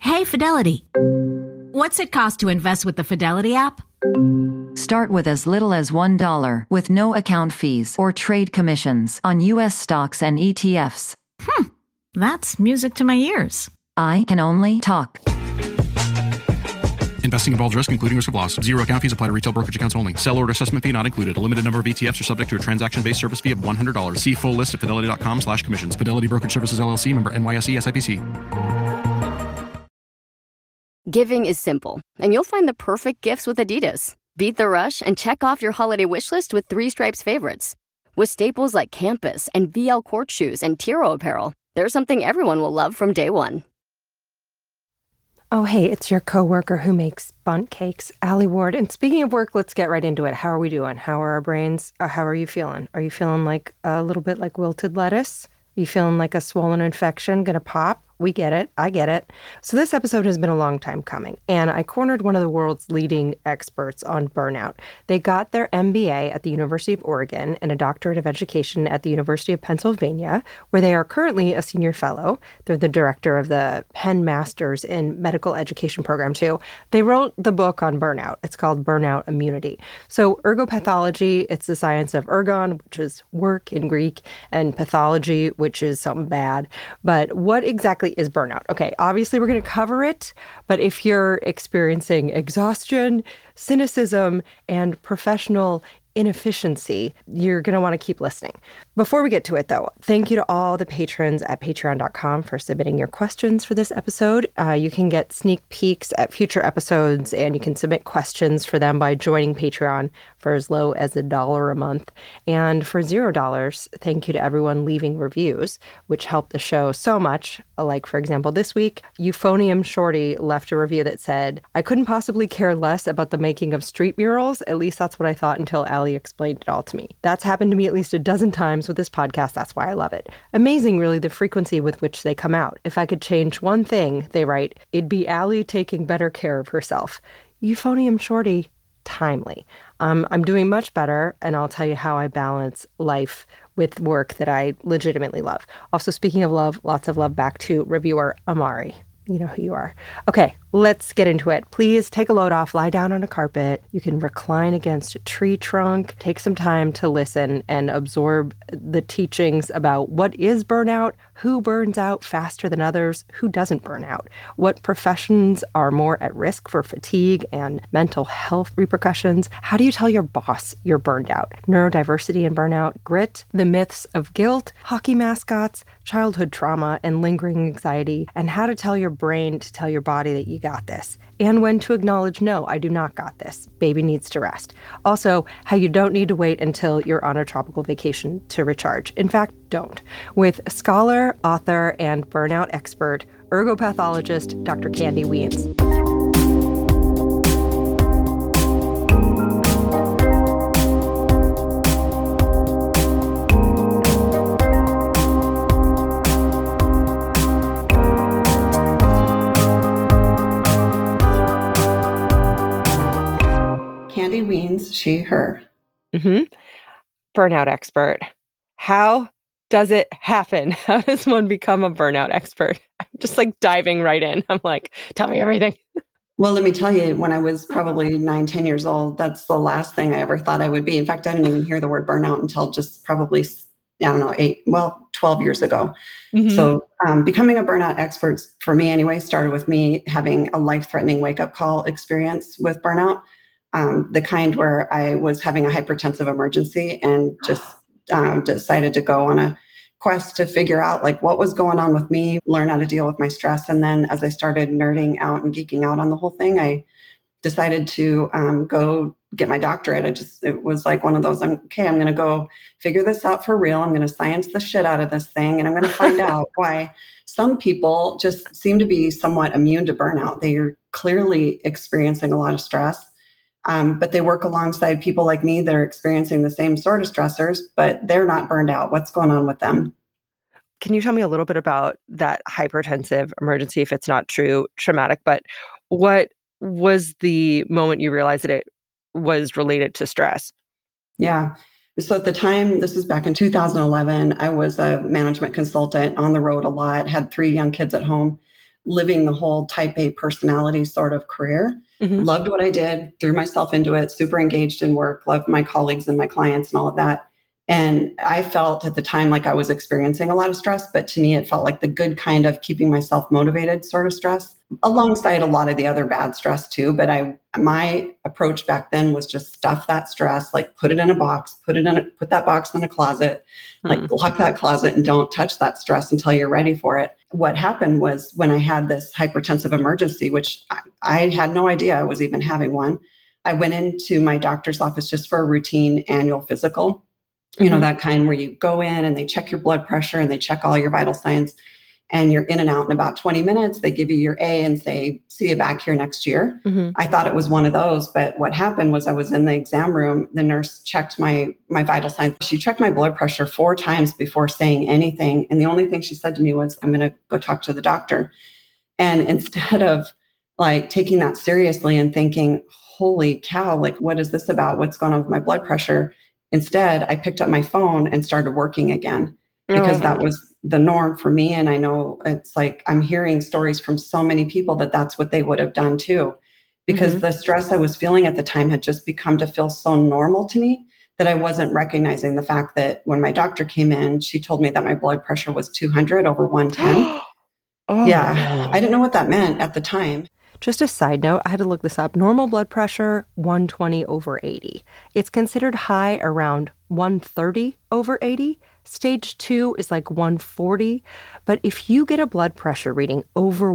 Hey, Fidelity. What's it cost to invest with the Fidelity app? Start with as little as $1 with no account fees or trade commissions on U.S. stocks and ETFs. That's music to my ears. I can only talk. Investing involves risk, including risk of loss. Zero account fees apply to retail brokerage accounts only. Sell order assessment fee not included. A limited number of ETFs are subject to a transaction-based service fee of $100. See full list at fidelity.com/commissions. Fidelity Brokerage Services, LLC, member NYSE SIPC. Giving is simple, and you'll find the perfect gifts with Adidas. Beat the rush and check off your holiday wish list with 3 Stripes favorites. With staples like Campus and VL court shoes and Tiro apparel, there's something everyone will love from day one. Oh, hey, it's your coworker who makes bundt cakes, Allie Ward. And speaking of work, let's get right into it. How are we doing? How are our brains? How are you feeling? Are you feeling like a little bit like wilted lettuce? Are you feeling like a swollen infection gonna pop? We get it. I get it. So this episode has been a long time coming, and I cornered one of the world's leading experts on burnout. They got their MBA at the University of Oregon and a doctorate of education at the University of Pennsylvania, where they are currently a senior fellow. They're the director of the Penn Masters in Medical Education program, too. They wrote the book on burnout. It's called Burnout Immunity. So ergopathology, it's the science of ergon, which is work in Greek, and pathology, which is something bad. But what exactly is burnout? Okay, obviously we're going to cover it, but if you're experiencing exhaustion, cynicism, and professional inefficiency, you're going to want to keep listening. Before we get to it, though, thank you to all the patrons at patreon.com for submitting your questions for this episode. You can get sneak peeks at future episodes, and you can submit questions for them by joining Patreon for as low as $1 a month. And for $0, thank you to everyone leaving reviews, which help the show so much. Like, for example, this week, Euphonium Shorty left a review that said, "I couldn't possibly care less about the making of street murals. At least that's what I thought until Allie explained it all to me. That's happened to me at least a dozen times with this podcast. That's why I love it." Amazing, really, the frequency with which they come out. If I could change one thing, they write, it'd be Allie taking better care of herself. Euphonium Shorty, timely. I'm doing much better, and I'll tell you how I balance life with work that I legitimately love. Also, speaking of love, lots of love back to reviewer Amari. You know who you are. Okay, let's get into it. Please take a load off, lie down on a carpet. You can recline against a tree trunk, take some time to listen and absorb the teachings about what is burnout, who burns out faster than others, who doesn't burn out, what professions are more at risk for fatigue and mental health repercussions. How do you tell your boss you're burned out? Neurodiversity and burnout, grit, the myths of guilt, hockey mascots, childhood trauma, and lingering anxiety, and how to tell your brain to tell your body that you got this, and when to acknowledge, no, I do not got this. Baby needs to rest. Also, how you don't need to wait until you're on a tropical vacation to recharge. In fact, don't. With scholar, author, and burnout expert, ergopathologist, Dr. Candy Wiens. Candy Wiens, she, her. Burnout expert. How does it happen? How does one become a burnout expert? I'm just like diving right in. I'm like, tell me everything. Well, let me tell you, when I was probably 9-10 years old, that's the last thing I ever thought I would be. In fact, I didn't even hear the word burnout until just probably, 12 years ago. So becoming a burnout expert, for me anyway, started with me having a life-threatening wake-up call experience with burnout. The kind where I was having a hypertensive emergency and just decided to go on a quest to figure out like what was going on with me, learn how to deal with my stress. And then as I started nerding out and geeking out on the whole thing, I decided to go get my doctorate. It was like one of those, I'm going to go figure this out for real. I'm going to science the shit out of this thing. And I'm going to find out why some people just seem to be somewhat immune to burnout. They are clearly experiencing a lot of stress. But they work alongside people like me that are experiencing the same sort of stressors, but they're not burned out. What's going on with them? Can you tell me a little bit about that hypertensive emergency, if it's not traumatic, but what was the moment you realized that it was related to stress? Yeah. So at the time, this is back in 2011, I was a management consultant on the road a lot, had 3 young kids at home. living the whole type A personality sort of career. Loved what I did, threw myself into it, super engaged in work, loved my colleagues and my clients and all of that. And I felt at the time like I was experiencing a lot of stress, but to me, it felt like the good kind of keeping myself motivated sort of stress, alongside a lot of the other bad stress too. But my approach back then was just stuff that stress, like put it in a box, put that box in a closet, like lock that closet and don't touch that stress until you're ready for it. What happened was when I had this hypertensive emergency, which I had no idea I was even having one, I went into my doctor's office just for a routine annual physical, that kind where you go in and they check your blood pressure and they check all your vital signs, and you're in and out in about 20 minutes. They give you your A and say, see you back here next year. I thought it was one of those, but what happened was I was in the exam room. The nurse checked my vital signs. She checked my blood pressure 4 times before saying anything. And the only thing she said to me was, I'm going to go talk to the doctor. And instead of like taking that seriously and thinking, holy cow, like, what is this about? What's going on with my blood pressure? Instead, I picked up my phone and started working again, because that was the norm for me. And I know it's like, I'm hearing stories from so many people that that's what they would have done too, because the stress I was feeling at the time had just become to feel so normal to me that I wasn't recognizing the fact that when my doctor came in, she told me that my blood pressure was 200 over 110. Yeah, I didn't know what that meant at the time. Just a side note, I had to look this up. Normal blood pressure, 120 over 80. It's considered high around 130 over 80. Stage 2 is like 140. But if you get a blood pressure reading over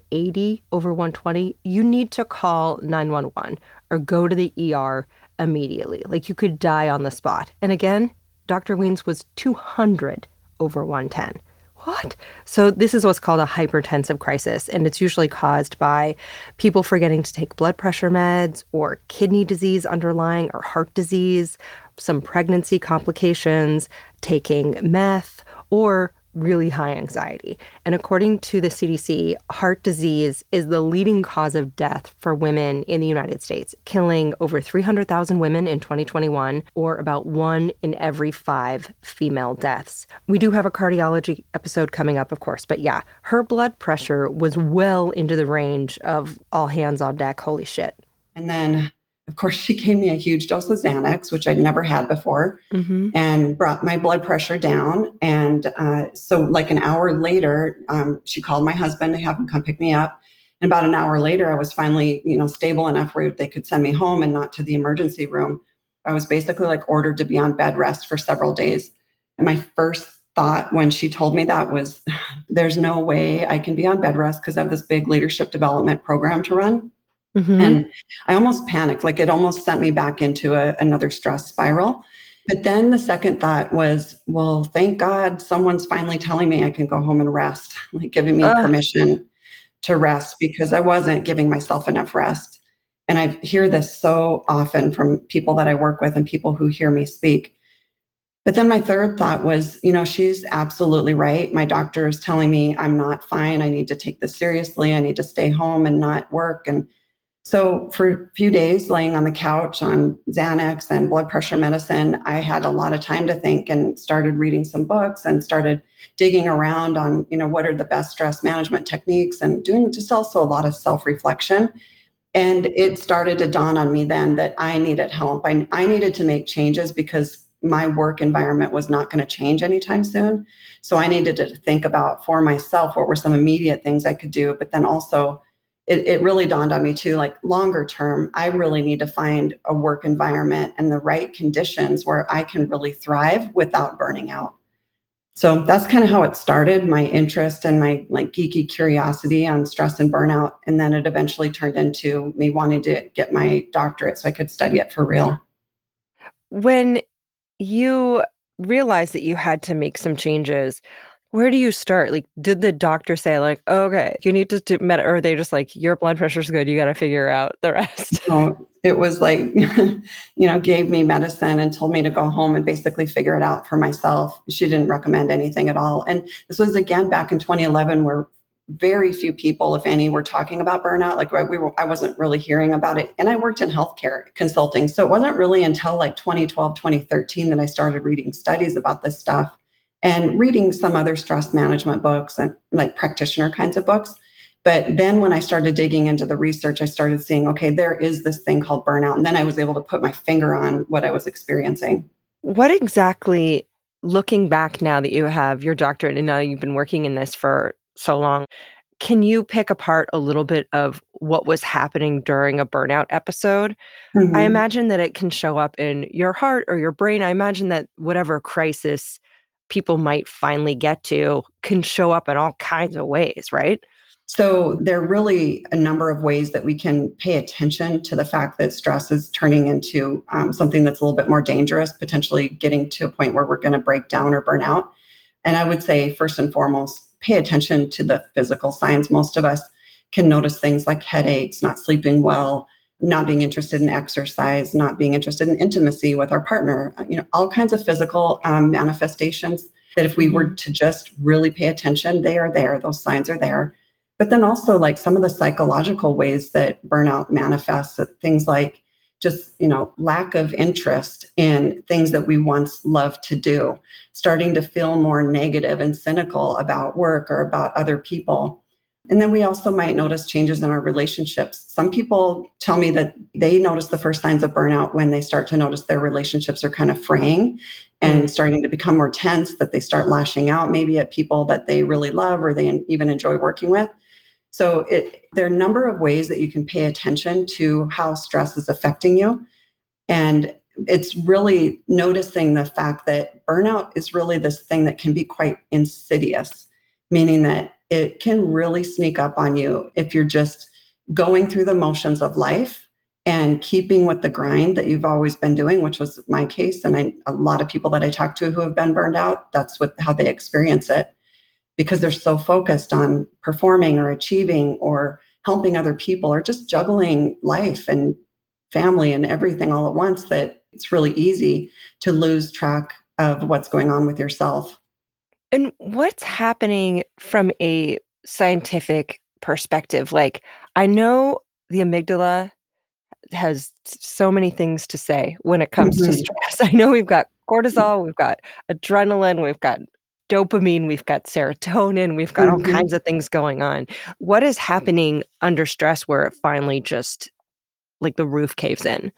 180 over 120, you need to call 911 or go to the ER immediately. Like, you could die on the spot. And again, Dr. Wiens was 200 over 110. What? So this is what's called a hypertensive crisis, and it's usually caused by people forgetting to take blood pressure meds, or kidney disease underlying, or heart disease, some pregnancy complications, taking meth, or really high anxiety. And according to the CDC, heart disease is the leading cause of death for women in the United States, killing over 300,000 women in 2021, or about 1 in every 5 female deaths. We do have a cardiology episode coming up, of course, but yeah, her blood pressure was well into the range of all hands on deck. Holy shit. And then, of course, she gave me a huge dose of Xanax, which I'd never had before, and brought my blood pressure down. And so like an hour later, she called my husband to have him come pick me up. And about an hour later, I was finally, stable enough where they could send me home and not to the emergency room. I was basically like ordered to be on bed rest for several days. And my first thought when she told me that was, there's no way I can be on bed rest because I have this big leadership development program to run. And I almost panicked, like it almost sent me back into another stress spiral. But then the second thought was, well, thank God someone's finally telling me I can go home and rest, like giving me permission to rest, because I wasn't giving myself enough rest. And I hear this so often from people that I work with and people who hear me speak. But then my third thought was, she's absolutely right. My doctor is telling me I'm not fine. I need to take this seriously. I need to stay home and not work. And so for a few days laying on the couch on Xanax and blood pressure medicine, I had a lot of time to think and started reading some books and started digging around on, what are the best stress management techniques, and doing just also a lot of self-reflection. And it started to dawn on me then that I needed help. I needed to make changes because my work environment was not going to change anytime soon. So I needed to think about for myself, what were some immediate things I could do, but then also it really dawned on me too, like longer term, I really need to find a work environment and the right conditions where I can really thrive without burning out. So that's kind of how it started, my interest and my like geeky curiosity on stress and burnout. And then it eventually turned into me wanting to get my doctorate so I could study it for real. When you realized that you had to make some changes, where do you start? Like, did the doctor say like, okay, you need to do or are they just like, your blood pressure's good, you got to figure out the rest? So it was like, gave me medicine and told me to go home and basically figure it out for myself. She didn't recommend anything at all. And this was again back in 2011, where very few people, if any, were talking about burnout. Like I wasn't really hearing about it. And I worked in healthcare consulting. So it wasn't really until like 2012, 2013 that I started reading studies about this stuff and reading some other stress management books and like practitioner kinds of books. But then when I started digging into the research, I started seeing, okay, there is this thing called burnout. And then I was able to put my finger on what I was experiencing. What exactly, looking back now that you have your doctorate and now you've been working in this for so long, can you pick apart a little bit of what was happening during a burnout episode? I Mhm. imagine that it can show up in your heart or your brain. I imagine that whatever crisis people might finally get to can show up in all kinds of ways, right? So there are really a number of ways that we can pay attention to the fact that stress is turning into something that's a little bit more dangerous, potentially getting to a point where we're going to break down or burn out. And I would say, first and foremost, pay attention to the physical signs. Most of us can notice things like headaches, not sleeping well, not being interested in exercise, not being interested in intimacy with our partner, all kinds of physical manifestations that if we were to just really pay attention, they are there, those signs are there. But then also like some of the psychological ways that burnout manifests, things like just, lack of interest in things that we once loved to do, starting to feel more negative and cynical about work or about other people. And then we also might notice changes in our relationships. Some people tell me that they notice the first signs of burnout when they start to notice their relationships are kind of fraying and starting to become more tense, that they start lashing out maybe at people that they really love or they even enjoy working with. So there are a number of ways that you can pay attention to how stress is affecting you. And it's really noticing the fact that burnout is really this thing that can be quite insidious, meaning that it can really sneak up on you if you're just going through the motions of life and keeping with the grind that you've always been doing, which was my case. And a lot of people that I talk to who have been burned out, that's how they experience it, because they're so focused on performing or achieving or helping other people or just juggling life and family and everything all at once, that it's really easy to lose track of what's going on with yourself. And what's happening from a scientific perspective? Like, I know the amygdala has so many things to say when it comes to Mhm. stress. I know we've got cortisol, we've got adrenaline, we've got dopamine, we've got serotonin, we've got all Mhm. kinds of things going on. What is happening under stress where it finally just like the roof caves in?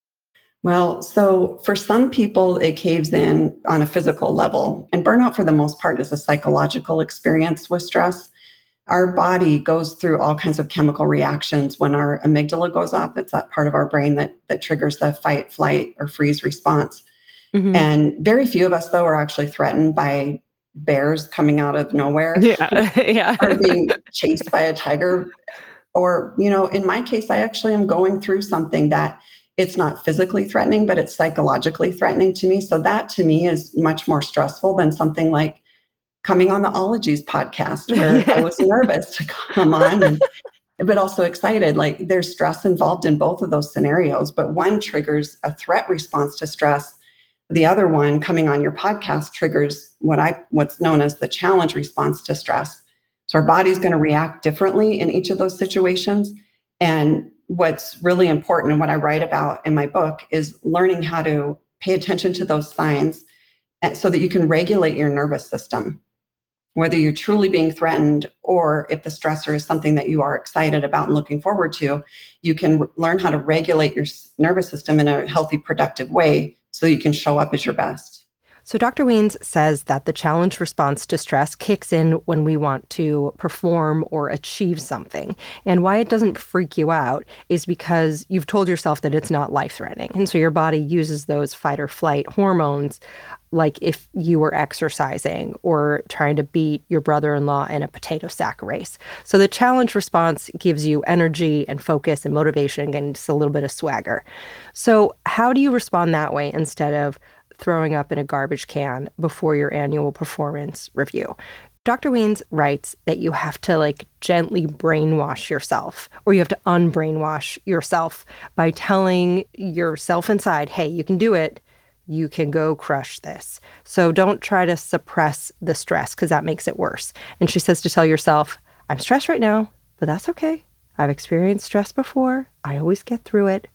Well, so for some people, it caves in on a physical level. And burnout, for the most part, is a psychological experience with stress. Our body goes through all kinds of chemical reactions when our amygdala goes off. It's that part of our brain that triggers the fight, flight, or freeze response. Mhm. And very few of us, though, are actually threatened by bears coming out of nowhere Yeah. Yeah. or being chased by a tiger. Or, in my case, I actually am going through something that it's not physically threatening, but it's psychologically threatening to me. So that to me is much more stressful than something like coming on the Ologies podcast, where I was nervous to come on, but also excited. Like there's stress involved in both of those scenarios, but one triggers a threat response to stress. The other one, coming on your podcast, triggers what's known as the challenge response to stress. So our body's going to react differently in each of those situations. And what's really important and what I write about in my book is learning how to pay attention to those signs so that you can regulate your nervous system, whether you're truly being threatened or if the stressor is something that you are excited about and looking forward to. You can learn how to regulate your nervous system in a healthy, productive way so you can show up as your best. So Dr. Weens says that the challenge response to stress kicks in when we want to perform or achieve something. And why it doesn't freak you out is because you've told yourself that it's not life-threatening. And so your body uses those fight or flight hormones like if you were exercising or trying to beat your brother-in-law in a potato sack race. So the challenge response gives you energy and focus and motivation and just a little bit of swagger. So how do you respond that way instead of throwing up in a garbage can before your annual performance review? Dr. Weens writes that you have to gently brainwash yourself, or you have to unbrainwash yourself by telling yourself inside, hey, you can do it. You can go crush this. So don't try to suppress the stress because that makes it worse. And she says to tell yourself, I'm stressed right now, but that's okay. I've experienced stress before. I always get through it.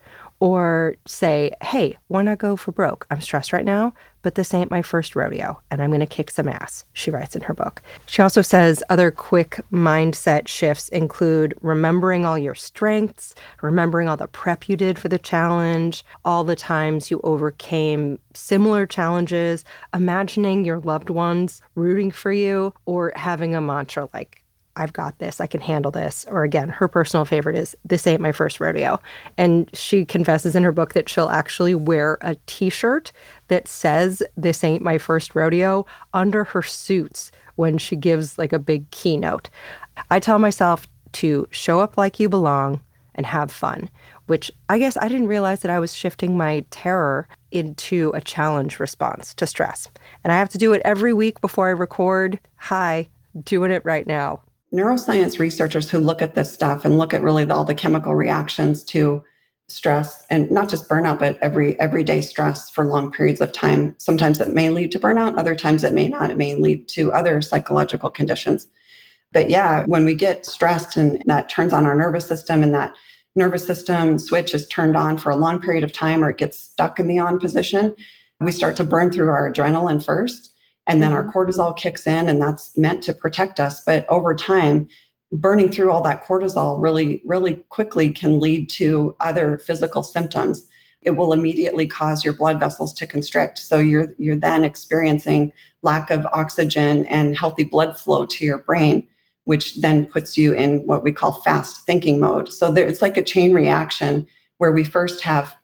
Or say, hey, why not go for broke? I'm stressed right now, but this ain't my first rodeo, and I'm going to kick some ass, she writes in her book. She also says other quick mindset shifts include remembering all your strengths, remembering all the prep you did for the challenge, all the times you overcame similar challenges, imagining your loved ones rooting for you, or having a mantra like, I've got this, I can handle this. Or again, her personal favorite is, this ain't my first rodeo. And she confesses in her book that she'll actually wear a t-shirt that says, this ain't my first rodeo, under her suits when she gives like a big keynote. I tell myself to show up like you belong and have fun, which I guess I didn't realize that I was shifting my terror into a challenge response to stress. And I have to do it every week before I record. Hi, doing it right now. Neuroscience researchers who look at this stuff and look at really all the chemical reactions to stress, and not just burnout, but everyday stress for long periods of time. Sometimes it may lead to burnout, other times it may not. It may lead to other psychological conditions. But yeah, when we get stressed and that turns on our nervous system, and that nervous system switch is turned on for a long period of time, or it gets stuck in the on position, we start to burn through our adrenaline first. And then our cortisol kicks in, and that's meant to protect us. But over time, burning through all that cortisol really, really quickly can lead to other physical symptoms. It will immediately cause your blood vessels to constrict. So you're then experiencing lack of oxygen and healthy blood flow to your brain, which then puts you in what we call fast thinking mode. So it's like a chain reaction where we first have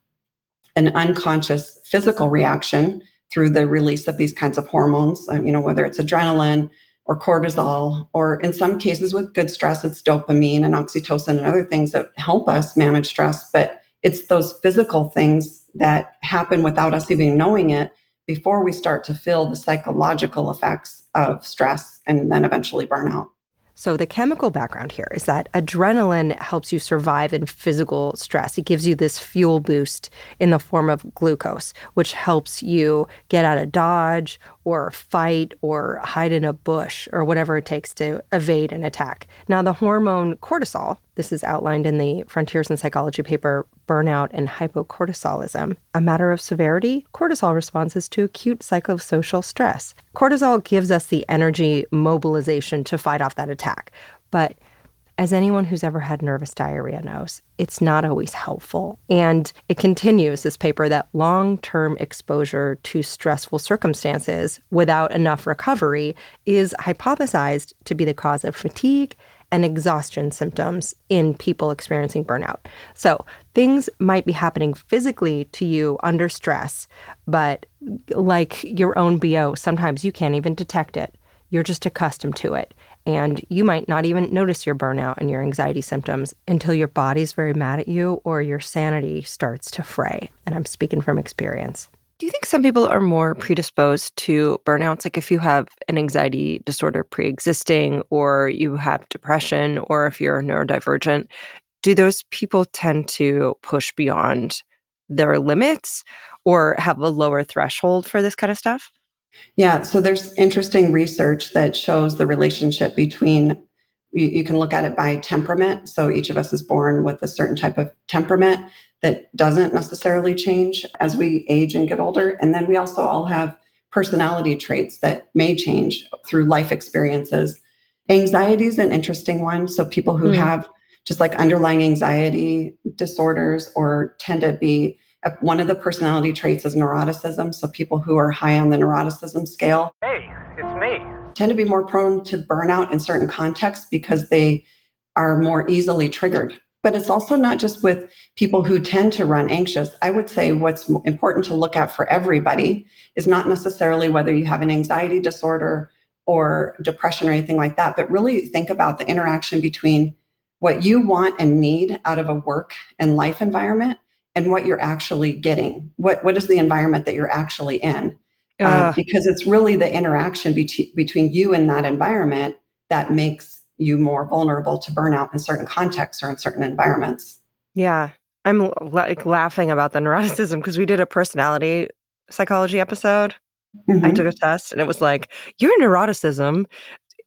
an unconscious physical reaction through the release of these kinds of hormones, whether it's adrenaline or cortisol, or in some cases with good stress, it's dopamine and oxytocin and other things that help us manage stress. But it's those physical things that happen without us even knowing it before we start to feel the psychological effects of stress and then eventually burnout. So the chemical background here is that adrenaline helps you survive in physical stress. It gives you this fuel boost in the form of glucose, which helps you get out of dodge or fight or hide in a bush or whatever it takes to evade an attack. Now, the hormone cortisol, this is outlined in the Frontiers in Psychology paper, Burnout and Hypocortisolism, a matter of severity, cortisol responses to acute psychosocial stress. Cortisol gives us the energy mobilization to fight off that attack. But as anyone who's ever had nervous diarrhea knows, it's not always helpful. And it continues, this paper, that long-term exposure to stressful circumstances without enough recovery is hypothesized to be the cause of fatigue and exhaustion symptoms in people experiencing burnout. So things might be happening physically to you under stress, but like your own BO, sometimes you can't even detect it. You're just accustomed to it. And you might not even notice your burnout and your anxiety symptoms until your body's very mad at you or your sanity starts to fray. And I'm speaking from experience. Do you think some people are more predisposed to burnouts? Like if you have an anxiety disorder pre-existing, or you have depression, or if you're neurodivergent, do those people tend to push beyond their limits or have a lower threshold for this kind of stuff? Yeah, so there's interesting research that shows the relationship between, you can look at it by temperament. So each of us is born with a certain type of temperament that doesn't necessarily change as we age and get older. And then we also all have personality traits that may change through life experiences. Anxiety is an interesting one. So people who have just like underlying anxiety disorders or tend to be, one of the personality traits is neuroticism. So people who are high on the neuroticism scale, Hey, it's me. tend to be more prone to burnout in certain contexts because they are more easily triggered. But it's also not just with people who tend to run anxious. I would say what's important to look at for everybody is not necessarily whether you have an anxiety disorder or depression or anything like that, but really think about the interaction between what you want and need out of a work and life environment and what you're actually getting. What is the environment that you're actually in? Because it's really the interaction between you and that environment that makes you more vulnerable to burnout in certain contexts or in certain environments. Yeah, I'm like laughing about the neuroticism because we did a personality psychology episode. I took a test and it was like, your neuroticism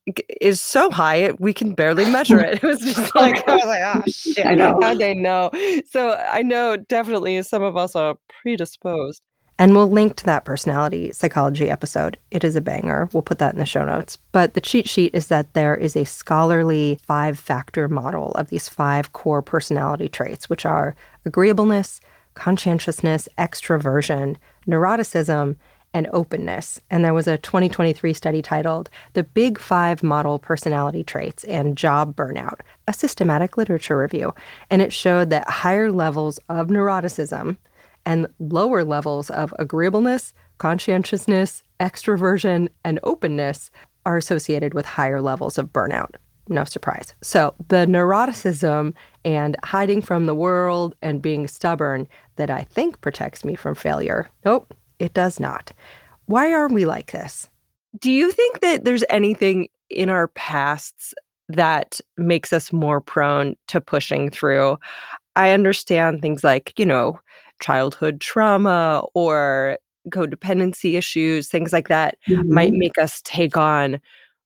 is so high we can barely measure it. It was just like, I was like, oh shit, I know. how'd they know? So I know definitely some of us are predisposed. And we'll link to that personality psychology episode. It is a banger. We'll put that in the show notes. But the cheat sheet is that there is a scholarly 5-factor model of these 5 core personality traits, which are agreeableness, conscientiousness, extroversion, neuroticism, and openness. And there was a 2023 study titled The Big 5 Model Personality Traits and Job Burnout, a systematic literature review. And it showed that higher levels of neuroticism and lower levels of agreeableness, conscientiousness, extroversion, and openness are associated with higher levels of burnout. No surprise. So the neuroticism and hiding from the world and being stubborn that I think protects me from failure, nope, it does not. Why are we like this? Do you think that there's anything in our pasts that makes us more prone to pushing through? I understand things like, childhood trauma or codependency issues, things like that might make us take on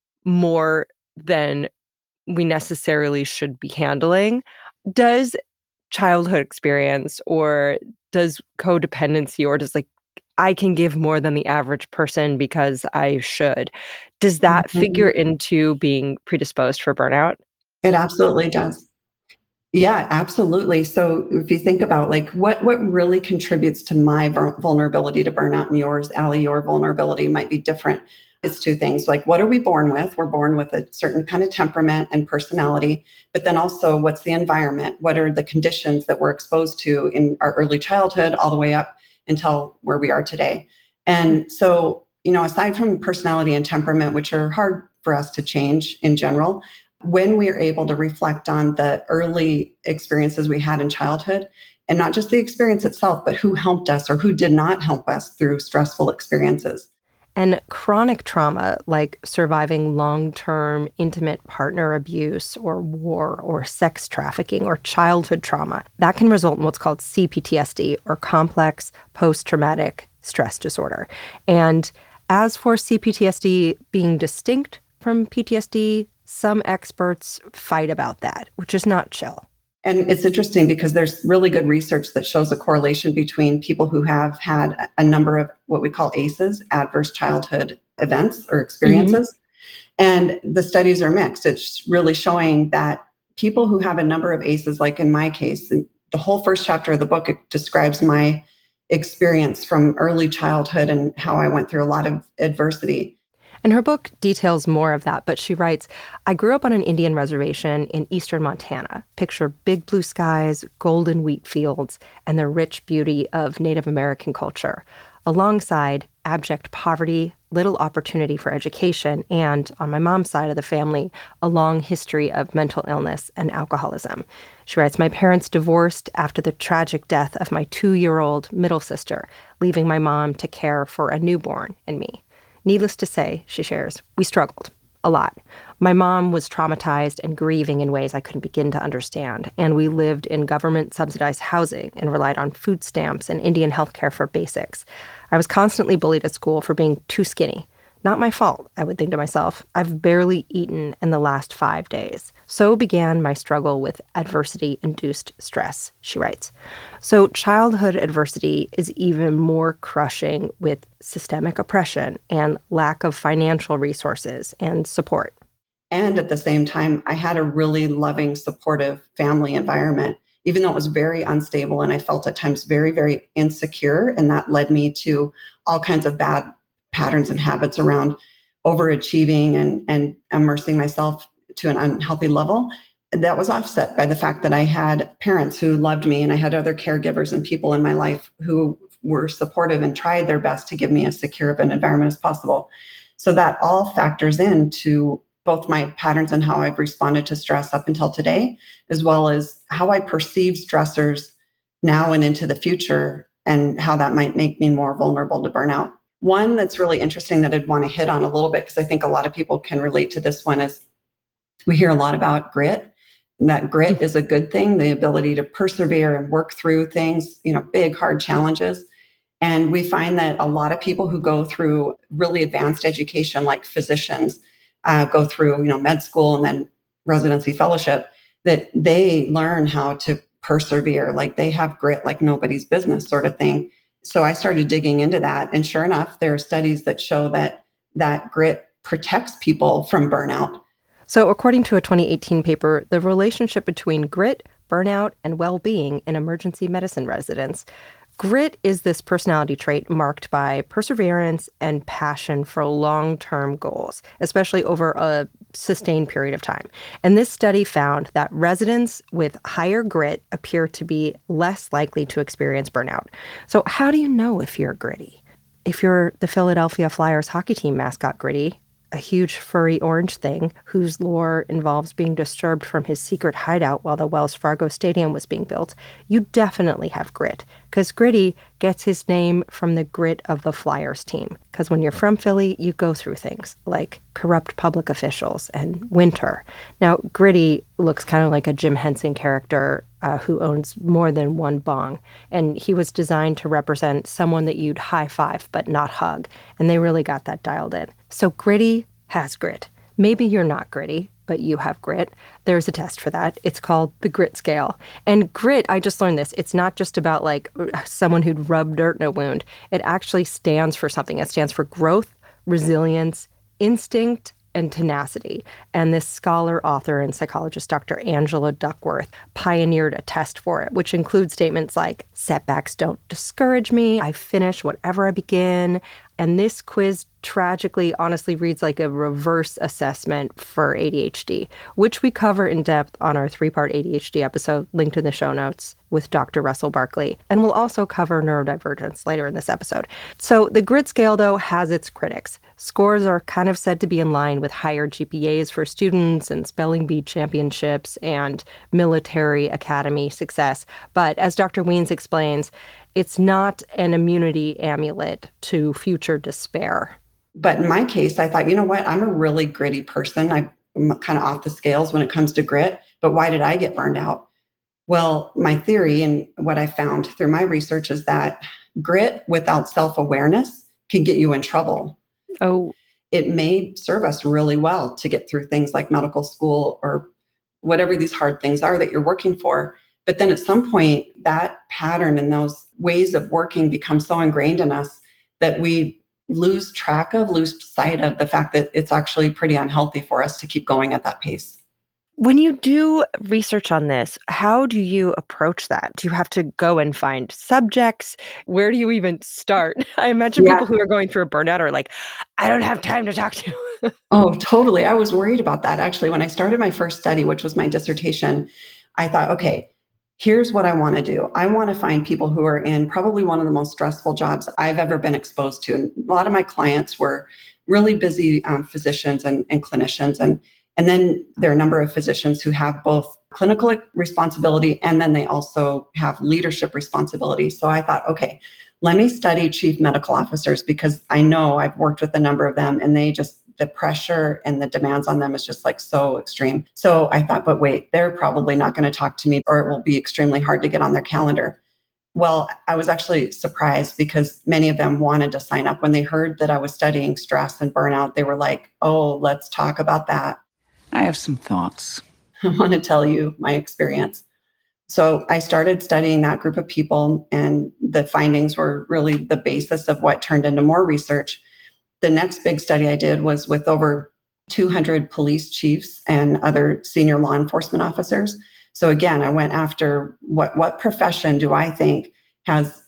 more than we necessarily should be handling. Does childhood experience or does codependency or does I can give more than the average person because I should, does that figure into being predisposed for burnout? It absolutely does. Yeah, absolutely. So if you think about what really contributes to my vulnerability to burnout and yours, Allie, your vulnerability might be different. It's 2 things. What are we born with? We're born with a certain kind of temperament and personality, but then also what's the environment? What are the conditions that we're exposed to in our early childhood all the way up until where we are today? And so, aside from personality and temperament, which are hard for us to change in general, when we are able to reflect on the early experiences we had in childhood, and not just the experience itself, but who helped us or who did not help us through stressful experiences. And chronic trauma, like surviving long-term intimate partner abuse or war or sex trafficking or childhood trauma, that can result in what's called CPTSD or complex post-traumatic stress disorder. And as for CPTSD being distinct from PTSD, some experts fight about that, which is not chill. And it's interesting because there's really good research that shows a correlation between people who have had a number of what we call ACEs, adverse childhood events or experiences. And the studies are mixed. It's really showing that people who have a number of ACEs, like in my case, the whole first chapter of the book, it describes my experience from early childhood and how I went through a lot of adversity. And her book details more of that, but she writes, I grew up on an Indian reservation in eastern Montana. Picture big blue skies, golden wheat fields, and the rich beauty of Native American culture, alongside abject poverty, little opportunity for education, and, on my mom's side of the family, a long history of mental illness and alcoholism. She writes, my parents divorced after the tragic death of my 2-year-old middle sister, leaving my mom to care for a newborn and me. Needless to say, she shares, we struggled a lot. My mom was traumatized and grieving in ways I couldn't begin to understand, and we lived in government-subsidized housing and relied on food stamps and Indian healthcare for basics. I was constantly bullied at school for being too skinny. Not my fault, I would think to myself. I've barely eaten in the last 5 days. So began my struggle with adversity-induced stress, she writes. So childhood adversity is even more crushing with systemic oppression and lack of financial resources and support. And at the same time, I had a really loving, supportive family environment, even though it was very unstable and I felt at times very, very insecure. And that led me to all kinds of bad patterns and habits around overachieving and immersing myself to an unhealthy level. That was offset by the fact that I had parents who loved me and I had other caregivers and people in my life who were supportive and tried their best to give me as secure of an environment as possible. So that all factors into both my patterns and how I've responded to stress up until today, as well as how I perceive stressors now and into the future and how that might make me more vulnerable to burnout. One that's really interesting that I'd want to hit on a little bit, because I think a lot of people can relate to this one, is we hear a lot about grit. And that grit is a good thing, the ability to persevere and work through things, big, hard challenges. And we find that a lot of people who go through really advanced education, like physicians, go through, med school and then residency fellowship, that they learn how to persevere. Like they have grit like nobody's business sort of thing. So I started digging into that. And sure enough, there are studies that show that grit protects people from burnout. So according to a 2018 paper, the relationship between grit, burnout, and well-being in emergency medicine residents. Grit is this personality trait marked by perseverance and passion for long-term goals, especially over a sustained period of time. And this study found that residents with higher grit appear to be less likely to experience burnout. So how do you know if you're gritty? If you're the Philadelphia Flyers hockey team mascot Gritty, a huge furry orange thing whose lore involves being disturbed from his secret hideout while the Wells Fargo Stadium was being built, you definitely have grit, because Gritty gets his name from the grit of the Flyers team. Because when you're from Philly, you go through things like corrupt public officials and winter. Now, Gritty looks kind of like a Jim Henson character who owns more than one bong. And he was designed to represent someone that you'd high five but not hug. And they really got that dialed in. So Gritty has grit. Maybe you're not gritty, but you have grit. There's a test for that. It's called the grit scale. And grit, I just learned this, it's not just about like someone who'd rub dirt in a wound. It actually stands for something. It stands for growth, resilience, instinct, and tenacity. And this scholar, author, and psychologist, Dr. Angela Duckworth, pioneered a test for it, which includes statements like, setbacks don't discourage me, I finish whatever I begin. And this quiz tragically, honestly reads like a reverse assessment for ADHD, which we cover in depth on our 3-part ADHD episode linked in the show notes with Dr. Russell Barkley. And we'll also cover neurodivergence later in this episode. So the grit scale, though, has its critics. Scores are kind of said to be in line with higher GPAs for students and spelling bee championships and military academy success. But as Dr. Wiens explains, it's not an immunity amulet to future despair. But in my case, I thought, you know what? I'm a really gritty person. I'm kind of off the scales when it comes to grit. But why did I get burned out? Well, my theory and what I found through my research is that grit without self-awareness can get you in trouble. Oh, it may serve us really well to get through things like medical school or whatever these hard things are that you're working for. But then at some point, that pattern and those ways of working become so ingrained in us that we lose sight of the fact that it's actually pretty unhealthy for us to keep going at that pace. When you do research on this, how do you approach that? Do you have to go and find subjects? Where do you even start? I imagine people who are going through a burnout are like, I don't have time to talk to you. Oh, totally. I was worried about that. Actually, when I started my first study, which was my dissertation, I thought, okay, here's what I want to do. I want to find people who are in probably one of the most stressful jobs I've ever been exposed to. And a lot of my clients were really busy physicians and clinicians. And then there are a number of physicians who have both clinical responsibility and then they also have leadership responsibility. So I thought, okay, let me study chief medical officers because I know I've worked with a number of them and the pressure and the demands on them is just like so extreme. So I thought, but wait, they're probably not going to talk to me or it will be extremely hard to get on their calendar. Well, I was actually surprised because many of them wanted to sign up. When they heard that I was studying stress and burnout, they were like, oh, let's talk about that. I have some thoughts. I want to tell you my experience. So I started studying that group of people and the findings were really the basis of what turned into more research. The next big study I did was with over 200 police chiefs and other senior law enforcement officers. So again, I went after what profession do I think has,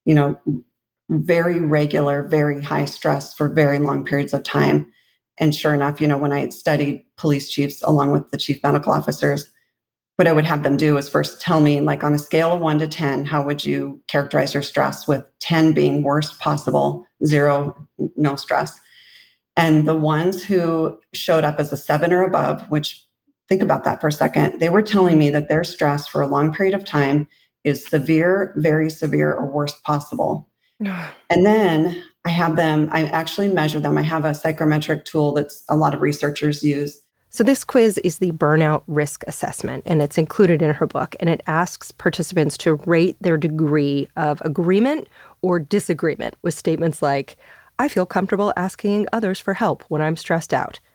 very regular, very high stress for very long periods of time. And sure enough, when I studied police chiefs along with the chief medical officers, what I would have them do is first tell me, like on a scale of 1 to 10, how would you characterize your stress, with 10 being worst possible, 0, no stress. And the ones who showed up as a 7 or above, which think about that for a second, they were telling me that their stress for a long period of time is severe, very severe, or worst possible. And then I actually measure them. I have a psychometric tool that's a lot of researchers use. So this quiz is the burnout risk assessment, and it's included in her book, and it asks participants to rate their degree of agreement or disagreement with statements like, I feel comfortable asking others for help when I'm stressed out.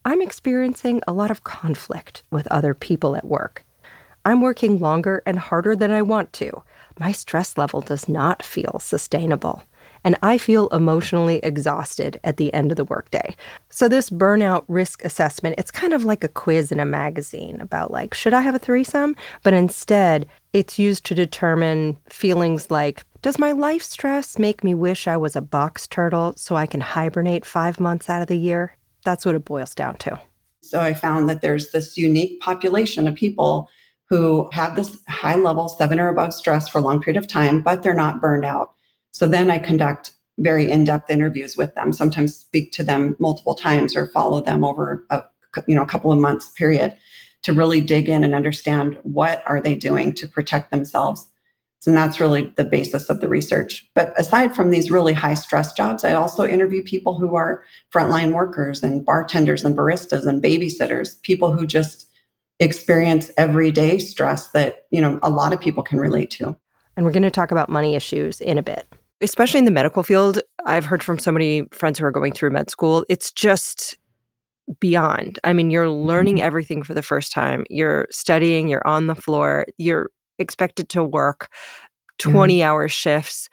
I'm experiencing a lot of conflict with other people at work. I'm working longer and harder than I want to. My stress level does not feel sustainable. And I feel emotionally exhausted at the end of the workday. So this burnout risk assessment, it's kind of like a quiz in a magazine about like, should I have a threesome? But instead, it's used to determine feelings like, does my life stress make me wish I was a box turtle so I can hibernate 5 months out of the year? That's what it boils down to. So I found that there's this unique population of people who have this high level 7 or above stress for a long period of time, but they're not burned out. So then I conduct very in-depth interviews with them, sometimes speak to them multiple times or follow them over a couple of months period to really dig in and understand what are they doing to protect themselves. And that's really the basis of the research. But aside from these really high stress jobs, I also interview people who are frontline workers and bartenders and baristas and babysitters, people who just experience everyday stress that, a lot of people can relate to. And we're going to talk about money issues in a bit. Especially in the medical field, I've heard from so many friends who are going through med school, it's just beyond. I mean, you're learning everything for the first time. You're studying, you're on the floor, you're expected to work 20-hour shifts.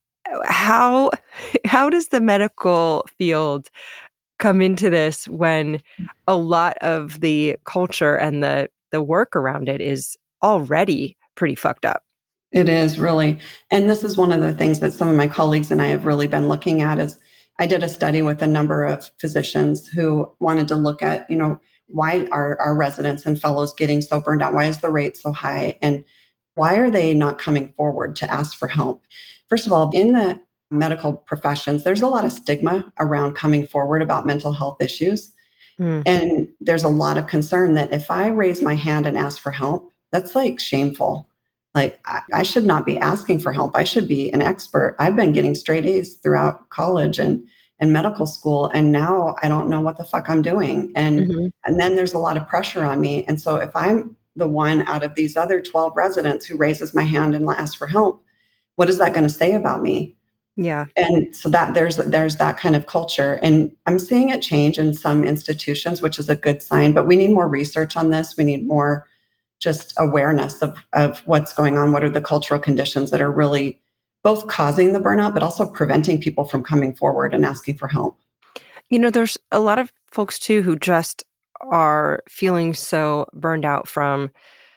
How does the medical field come into this when a lot of the culture and the work around it is already pretty fucked up? It is really. And this is one of the things that some of my colleagues and I have really been looking at is I did a study with a number of physicians who wanted to look at, why are our residents and fellows getting so burned out? Why is the rate so high? And why are they not coming forward to ask for help? First of all, in the medical professions, there's a lot of stigma around coming forward about mental health issues. And there's a lot of concern that if I raise my hand and ask for help, that's like shameful. Like I should not be asking for help. I should be an expert. I've been getting straight A's throughout college and medical school. And now I don't know what the fuck I'm doing. And then there's a lot of pressure on me. And so if I'm the one out of these other 12 residents who raises my hand and asks for help, what is that going to say about me? Yeah. And so that there's that kind of culture. And I'm seeing it change in some institutions, which is a good sign, but we need more research on this. We need more just awareness of what's going on. What are the cultural conditions that are really both causing the burnout, but also preventing people from coming forward and asking for help? There's a lot of folks too who just are feeling so burned out from,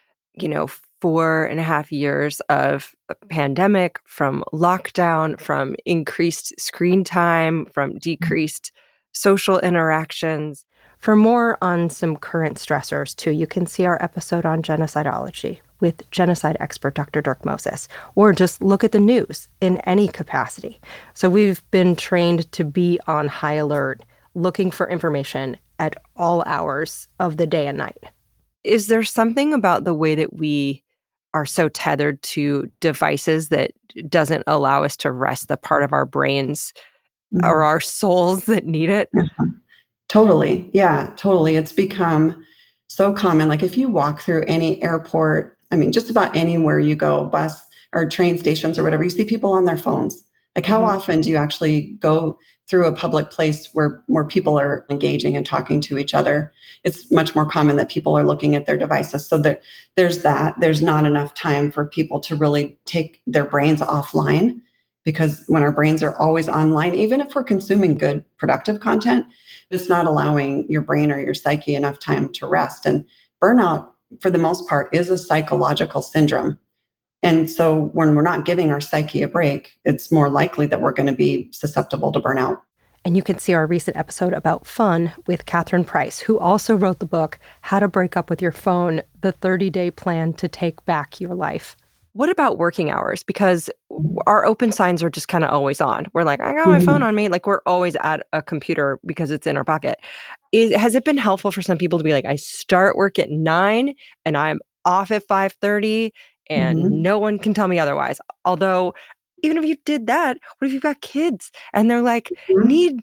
4.5 years of a pandemic, from lockdown, from increased screen time, from decreased social interactions. For more on some current stressors, too, you can see our episode on genocidology with genocide expert Dr. Dirk Moses, or just look at the news in any capacity. So we've been trained to be on high alert, looking for information at all hours of the day and night. Is there something about the way that we are so tethered to devices that doesn't allow us to rest the part of our brains or our souls that need it? Totally. Yeah, totally. It's become so common. Like if you walk through any airport, just about anywhere you go, bus or train stations or whatever, you see people on their phones. Like how often do you actually go through a public place where more people are engaging and talking to each other? It's much more common that people are looking at their devices. So there's that. There's not enough time for people to really take their brains offline, because when our brains are always online, even if we're consuming good, productive content, it's not allowing your brain or your psyche enough time to rest. And burnout, for the most part, is a psychological syndrome. And so when we're not giving our psyche a break, it's more likely that we're going to be susceptible to burnout. And you can see our recent episode about fun with Catherine Price, who also wrote the book, How to Break Up with Your Phone, the 30-day plan to take back your life. What about working hours? Because our open signs are just kind of always on. We're like, I got my phone on me. Like we're always at a computer because it's in our pocket. Has it been helpful for some people to be like, I start work at 9 and I'm off at 5:30 and no one can tell me otherwise? Although even if you did that, what if you've got kids and they're like, need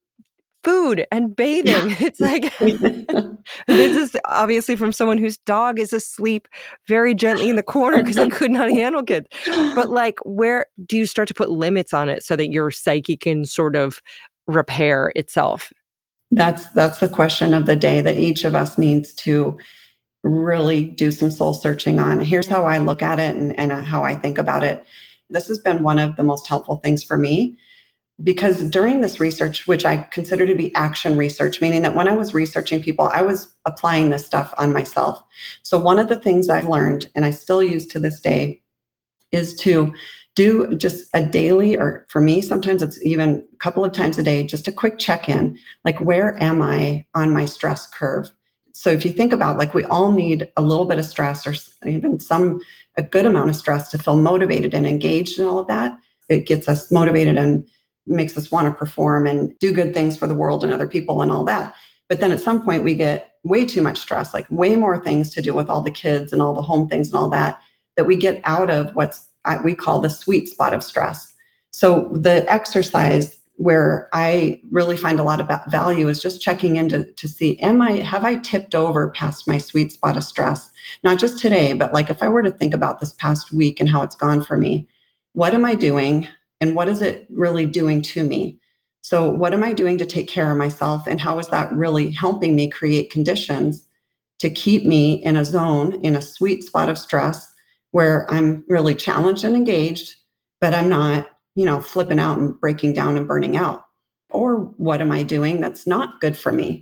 food and bathing? It's like, this is obviously from someone whose dog is asleep very gently in the corner because I could not handle kids. But like, where do you start to put limits on it so that your psyche can sort of repair itself? That's the question of the day that each of us needs to really do some soul searching on. Here's how I look at it and how I think about it. This has been one of the most helpful things for me, because during this research, which I consider to be action research, meaning that when I was researching people, I was applying this stuff on myself. So one of the things I've learned, and I still use to this day, is to do just a daily, or for me, sometimes it's even a couple of times a day, just a quick check-in, like, where am I on my stress curve? So if you think about, like, we all need a little bit of stress, or even a good amount of stress, to feel motivated and engaged in all of that. It gets us motivated and makes us want to perform and do good things for the world and other people and all that. But then at some point we get way too much stress, like way more things to do with all the kids and all the home things and all that, that we get out of we call the sweet spot of stress. So the exercise where I really find a lot of value is just checking in to see, have I tipped over past my sweet spot of stress? Not just today, but like if I were to think about this past week and how it's gone for me, what am I doing and what is it really doing to me? So what am I doing to take care of myself, and how is that really helping me create conditions to keep me in a zone, in a sweet spot of stress where I'm really challenged and engaged, but I'm not flipping out and breaking down and burning out? Or what am I doing that's not good for me?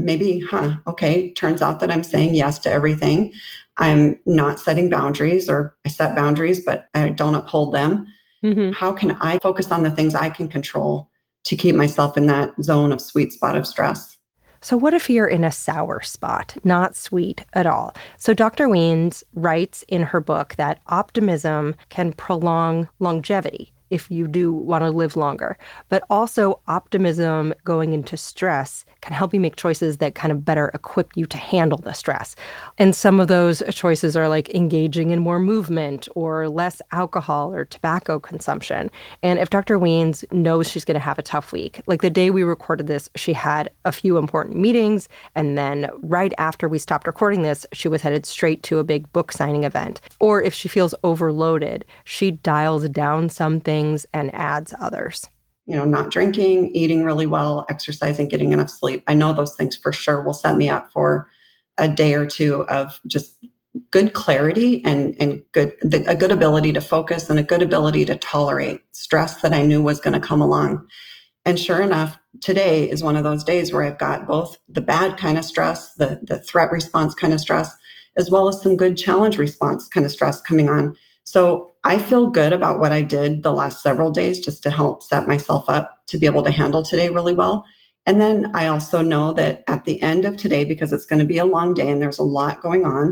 Okay, turns out that I'm saying yes to everything. I'm not setting boundaries, or I set boundaries, but I don't uphold them. Mm-hmm. How can I focus on the things I can control to keep myself in that zone of sweet spot of stress? So what if you're in a sour spot, not sweet at all? So Dr. Wiens writes in her book that optimism can prolong longevity if you do want to live longer. But also optimism going into stress can help you make choices that kind of better equip you to handle the stress. And some of those choices are like engaging in more movement or less alcohol or tobacco consumption. And if Dr. Wiens knows she's going to have a tough week, like the day we recorded this, she had a few important meetings. And then right after we stopped recording this, she was headed straight to a big book signing event. Or if she feels overloaded, she dials down some things and adds others. Not drinking, eating really well, exercising, getting enough sleep. I know those things for sure will set me up for a day or two of just good clarity and a good ability to focus and a good ability to tolerate stress that I knew was going to come along. And sure enough, today is one of those days where I've got both the bad kind of stress, the threat response kind of stress, as well as some good challenge response kind of stress coming on. So I feel good about what I did the last several days just to help set myself up to be able to handle today really well. And then I also know that at the end of today, because it's going to be a long day and there's a lot going on,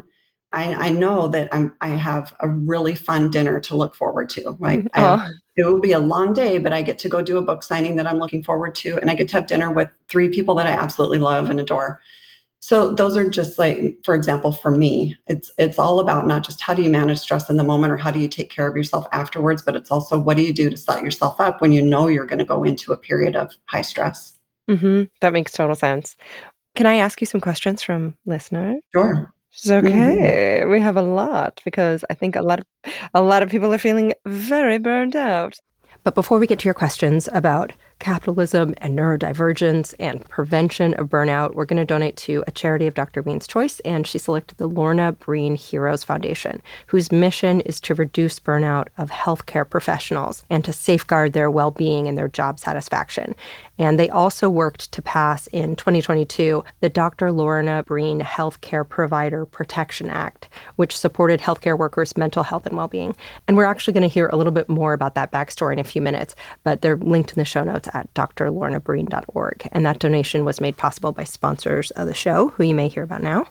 I know that I have a really fun dinner to look forward to. Right? It will be a long day, but I get to go do a book signing that I'm looking forward to, and I get to have dinner with 3 people that I absolutely love and adore. So those are just like, for example, for me, it's all about not just how do you manage stress in the moment or how do you take care of yourself afterwards, but it's also what do you do to set yourself up when you know you're going to go into a period of high stress. Mm-hmm. That makes total sense. Can I ask you some questions from listeners? Sure. It's okay. Mm-hmm. We have a lot because I think a lot of people are feeling very burned out. But before we get to your questions about capitalism and neurodivergence and prevention of burnout, we're going to donate to a charity of Dr. Wiens' choice, and she selected the Lorna Breen Heroes Foundation, whose mission is to reduce burnout of healthcare professionals and to safeguard their well-being and their job satisfaction. And they also worked to pass in 2022 the Dr. Lorna Breen Healthcare Provider Protection Act, which supported healthcare workers' mental health and well-being. And we're actually going to hear a little bit more about that backstory in a few minutes, but they're linked in the show notes at drlornabreen.org. And that donation was made possible by sponsors of the show, who you may hear about now.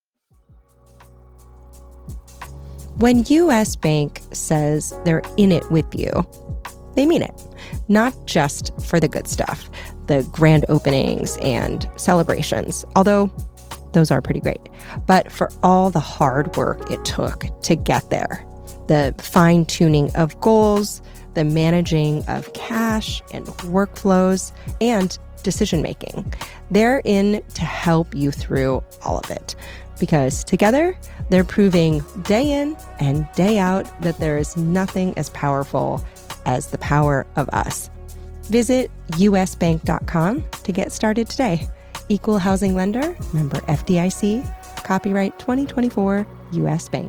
When U.S. Bank says they're in it with you, they mean it. Not just for the good stuff, the grand openings and celebrations, although those are pretty great, but for all the hard work it took to get there. The fine-tuning of goals, the managing of cash and workflows, and decision-making. They're in to help you through all of it. Because together, they're proving day in and day out that there is nothing as powerful as the power of us. Visit usbank.com to get started today. Equal housing lender, member FDIC, copyright 2024, U.S. Bank.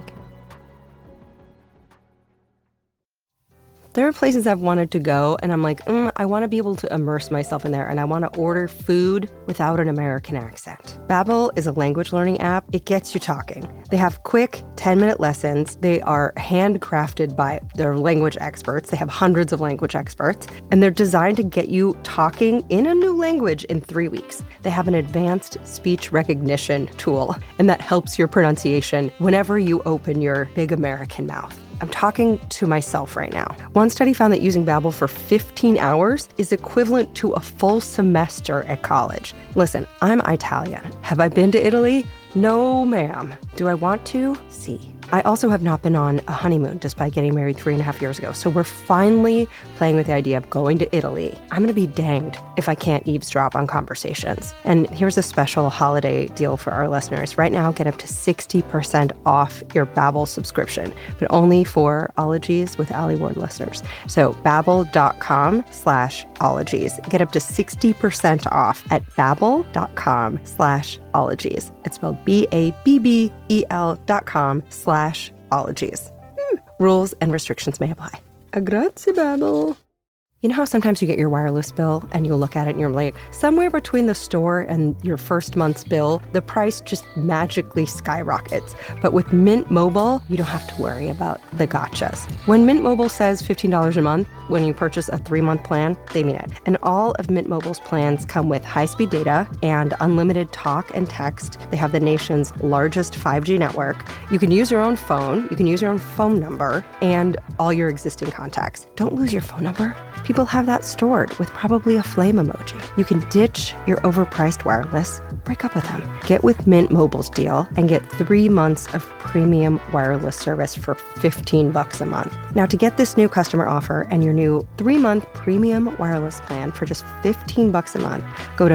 There are places I've wanted to go, and I'm like, I want to be able to immerse myself in there, and I want to order food without an American accent. Babbel is a language learning app. It gets you talking. They have quick 10-minute lessons. They are handcrafted by their language experts. They have hundreds of language experts, and they're designed to get you talking in a new language in 3 weeks. They have an advanced speech recognition tool, and that helps your pronunciation whenever you open your big American mouth. I'm talking to myself right now. One study found that using Babbel for 15 hours is equivalent to a full semester at college. Listen, I'm Italian. Have I been to Italy? No, ma'am. Do I want to? See. I also have not been on a honeymoon despite getting married 3.5 years ago. So we're finally playing with the idea of going to Italy. I'm going to be danged if I can't eavesdrop on conversations. And here's a special holiday deal for our listeners. Right now, get up to 60% off your Babbel subscription, but only for Ologies with Ali Ward listeners. So babbel.com/ologies. Get up to 60% off at babbel.com/ologies. It's spelled BABBEL.com/ologies. Rules and restrictions may apply. Grazie, Babbel. You know how sometimes you get your wireless bill and you'll look at it and you're like, somewhere between the store and your first month's bill, the price just magically skyrockets. But with Mint Mobile, you don't have to worry about the gotchas. When Mint Mobile says $15 a month when you purchase a 3-month plan, they mean it. And all of Mint Mobile's plans come with high-speed data and unlimited talk and text. They have the nation's largest 5G network. You can use your own phone, you can use your own phone number, and all your existing contacts. Don't lose your phone number. People have that stored with probably a flame emoji. You can ditch your overpriced wireless, break up with them. Get with Mint Mobile's deal and get 3 months of premium wireless service for $15 a month. Now, to get this new customer offer and your new 3-month premium wireless plan for just $15 a month, go to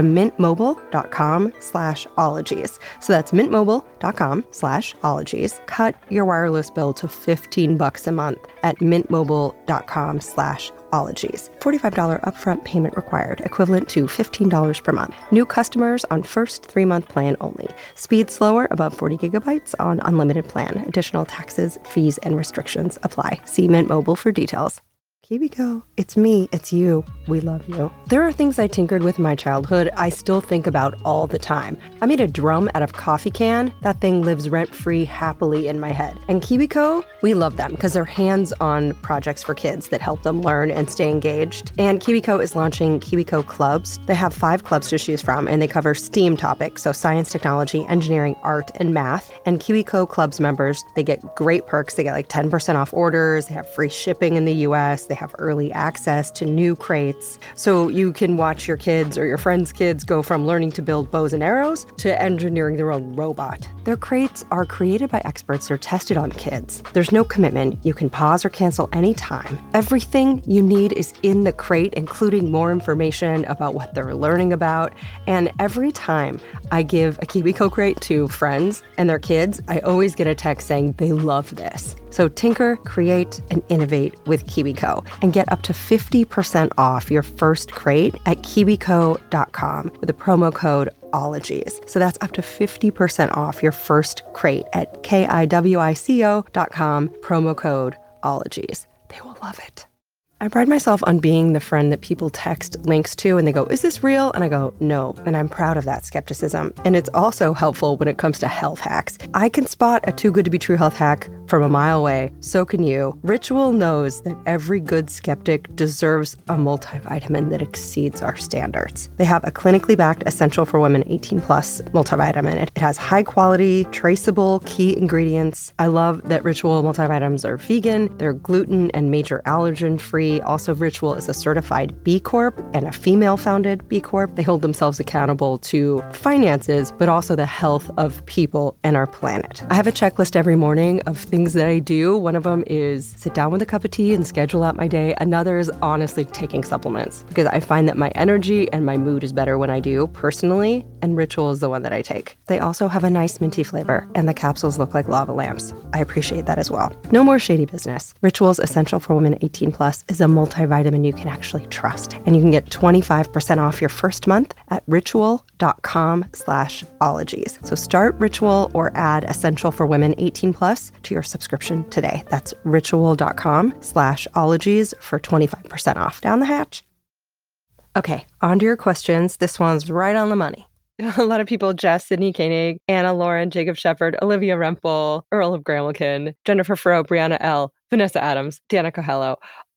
mintmobile.com/ologies. So that's mintmobile.com/ologies. Cut your wireless bill to $15 a month at mintmobile.com/ologies. $45 upfront payment required, equivalent to $15 per month. New customers on first 3-month plan only. Speed slower above 40 gigabytes on unlimited plan. Additional taxes, fees, and restrictions apply. See Mint Mobile for details. KiwiCo, it's me, it's you. We love you. There are things I tinkered with in my childhood I still think about all the time. I made a drum out of coffee can. That thing lives rent-free happily in my head. And KiwiCo, we love them because they're hands-on projects for kids that help them learn and stay engaged. And KiwiCo is launching KiwiCo Clubs. They have 5 clubs to choose from, and they cover STEAM topics, so science, technology, engineering, art, and math. And KiwiCo Clubs members, they get great perks. They get like 10% off orders. They have free shipping in the US. They have early access to new crates. So you can watch your kids or your friends' kids go from learning to build bows and arrows to engineering their own robot. Their crates are created by experts that are tested on kids. There's no commitment. You can pause or cancel anytime. Everything you need is in the crate, including more information about what they're learning about. And every time I give a KiwiCo crate to friends and their kids, I always get a text saying they love this. So tinker, create, and innovate with KiwiCo and get up to 50% off your first crate at kiwico.com with the promo code Ologies. So that's up to 50% off your first crate at kiwico.com, promo code Ologies. They will love it. I pride myself on being the friend that people text links to and they go, is this real? And I go, no. And I'm proud of that skepticism. And it's also helpful when it comes to health hacks. I can spot a too good to be true health hack from a mile away. So can you. Ritual knows that every good skeptic deserves a multivitamin that exceeds our standards. They have a clinically backed Essential for Women 18 Plus multivitamin. It has high quality, traceable key ingredients. I love that Ritual multivitamins are vegan. They're gluten and major allergen free. Also, Ritual is a certified B Corp and a female-founded B Corp. They hold themselves accountable to finances, but also the health of people and our planet. I have a checklist every morning of things that I do. One of them is sit down with a cup of tea and schedule out my day. Another is honestly taking supplements because I find that my energy and my mood is better when I do personally, and Ritual is the one that I take. They also have a nice minty flavor, and the capsules look like lava lamps. I appreciate that as well. No more shady business. Ritual's Essential for Women 18 Plus is a multivitamin you can actually trust. And you can get 25% off your first month at ritual.com/ologies. So start Ritual or add Essential for Women 18 plus to your subscription today. That's ritual.com/ologies for 25% off. Down the hatch. Okay, on to your questions. This one's right on the money. A lot of people, Jess, Sydney Koenig, Anna Lauren, Jacob Shepard, Olivia Rempel, Earl of Gramilkin, Jennifer Fro, Brianna L., Vanessa Adams, Dana Coelho,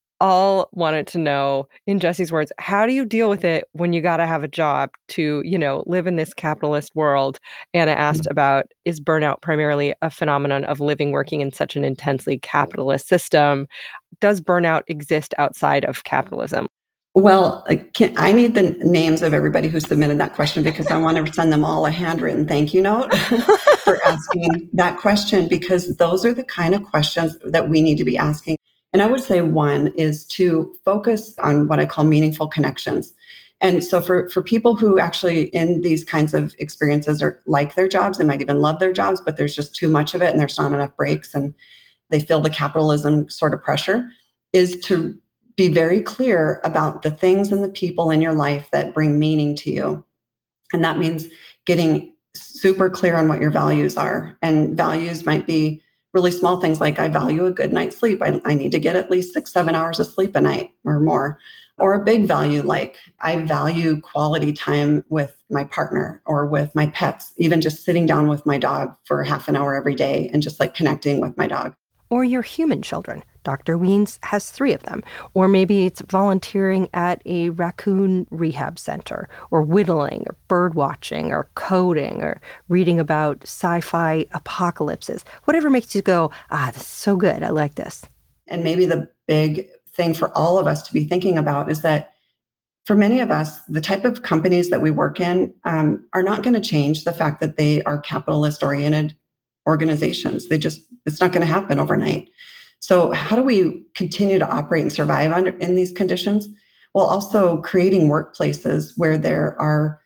all wanted to know, in Jesse's words, how do you deal with it when you got to have a job to, live in this capitalist world? Anna asked about, is burnout primarily a phenomenon of living, working in such an intensely capitalist system? Does burnout exist outside of capitalism? Well, I need the names of everybody who submitted that question because I want to send them all a handwritten thank you note for asking that question, because those are the kind of questions that we need to be asking. And I would say one is to focus on what I call meaningful connections. And so for people who actually in these kinds of experiences are like their jobs, they might even love their jobs, but there's just too much of it and there's not enough breaks and they feel the capitalism sort of pressure, is to be very clear about the things and the people in your life that bring meaning to you. And that means getting super clear on what your values are. And values might be really small things like, I value a good night's sleep. I need to get at least 6-7 hours of sleep a night or more. Or a big value like, I value quality time with my partner or with my pets, even just sitting down with my dog for half an hour every day and just like connecting with my dog. Or your human children. Dr. Wiens has 3 of them. Or maybe it's volunteering at a raccoon rehab center, or whittling, or bird watching, or coding, or reading about sci-fi apocalypses. Whatever makes you go, this is so good, I like this. And maybe the big thing for all of us to be thinking about is that for many of us, the type of companies that we work in are not going to change the fact that they are capitalist-oriented organizations. It's not going to happen overnight. So how do we continue to operate and survive in these conditions? Well, also creating workplaces where there are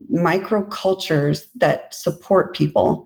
microcultures that support people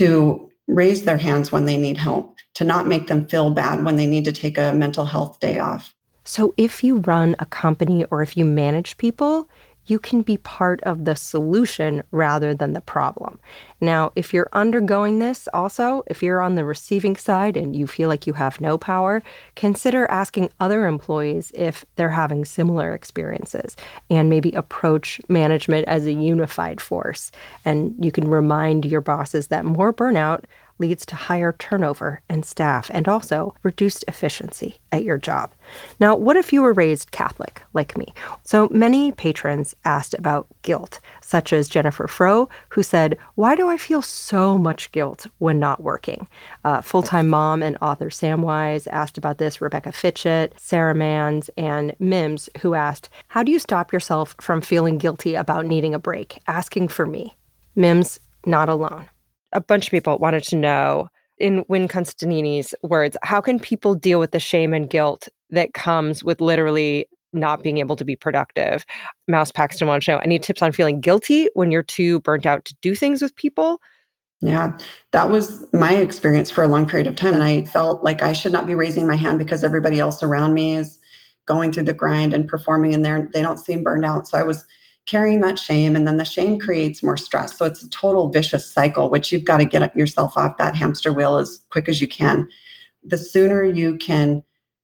to raise their hands when they need help, to not make them feel bad when they need to take a mental health day off. So if you run a company or if you manage people, you can be part of the solution rather than the problem. Now, if you're undergoing this also, if you're on the receiving side and you feel like you have no power, consider asking other employees if they're having similar experiences and maybe approach management as a unified force. And you can remind your bosses that more burnout leads to higher turnover in staff and also reduced efficiency at your job. Now, what if you were raised Catholic, like me? So many patrons asked about guilt, such as Jennifer Fro, who said, why do I feel so much guilt when not working? Full-time mom and author Samwise asked about this, Rebecca Fitchett, Sarah Manns, and Mims, who asked, how do you stop yourself from feeling guilty about needing a break? Asking for me. Mims, not alone. A bunch of people wanted to know, in Win Constantini's words, how can people deal with the shame and guilt that comes with literally not being able to be productive? Mouse Paxton wants to know, any tips on feeling guilty when you're too burnt out to do things with people? Yeah, that was my experience for a long period of time. And I felt like I should not be raising my hand because everybody else around me is going through the grind and performing and they don't seem burned out. So I was carrying that shame, and then the shame creates more stress. So it's a total vicious cycle, which you've got to get yourself off that hamster wheel as quick as you can. The sooner you can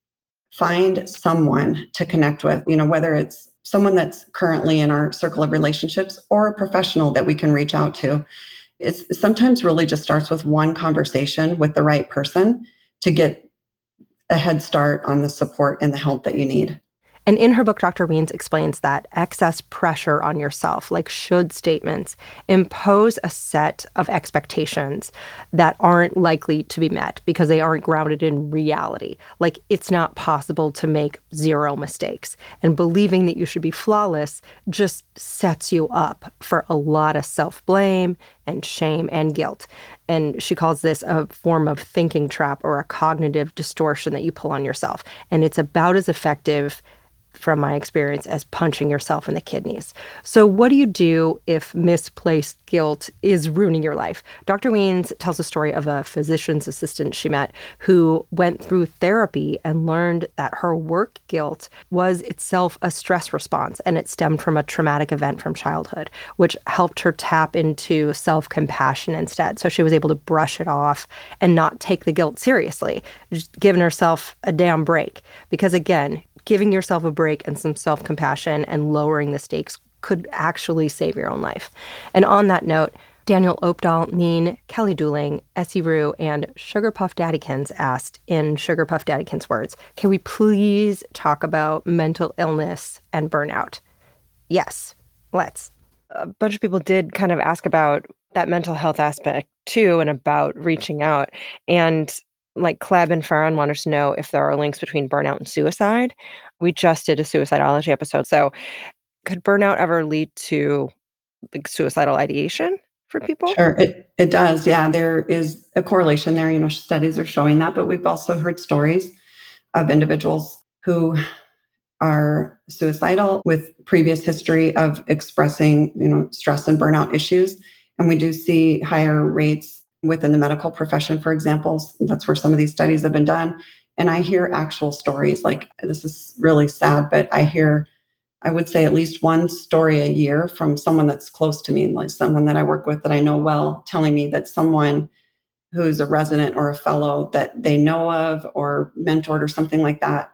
find someone to connect with, whether it's someone that's currently in our circle of relationships or a professional that we can reach out to, it's sometimes really just starts with one conversation with the right person to get a head start on the support and the help that you need. And in her book, Dr. Wiens explains that excess pressure on yourself, like should statements, impose a set of expectations that aren't likely to be met because they aren't grounded in reality. Like it's not possible to make 0 mistakes. And believing that you should be flawless just sets you up for a lot of self-blame and shame and guilt. And she calls this a form of thinking trap or a cognitive distortion that you pull on yourself. And it's about as effective from my experience as punching yourself in the kidneys. So what do you do if misplaced guilt is ruining your life? Dr. Wiens tells a story of a physician's assistant she met who went through therapy and learned that her work guilt was itself a stress response, and it stemmed from a traumatic event from childhood, which helped her tap into self-compassion instead. So she was able to brush it off and not take the guilt seriously, just giving herself a damn break. Because again, giving yourself a break and some self-compassion and lowering the stakes could actually save your own life. And on that note, Daniel Opdahl, Neen, Kelly Dooling, Essie Rue, and Sugar Puff Daddykins asked in Sugar Puff Daddykins words, can we please talk about mental illness and burnout? Yes, let's. A bunch of people did kind of ask about that mental health aspect too, and about reaching out. And like Kleb and Farron want us to know if there are links between burnout and suicide. We just did a suicidology episode. So could burnout ever lead to like suicidal ideation for people? Sure, it does. Yeah, there is a correlation there. Studies are showing that, but we've also heard stories of individuals who are suicidal with previous history of expressing, stress and burnout issues. And we do see higher rates within the medical profession, for example. That's where some of these studies have been done. And I hear actual stories, like this is really sad, but I would say at least one story a year from someone that's close to me, like someone that I work with that I know well, telling me that someone who's a resident or a fellow that they know of or mentored or something like that,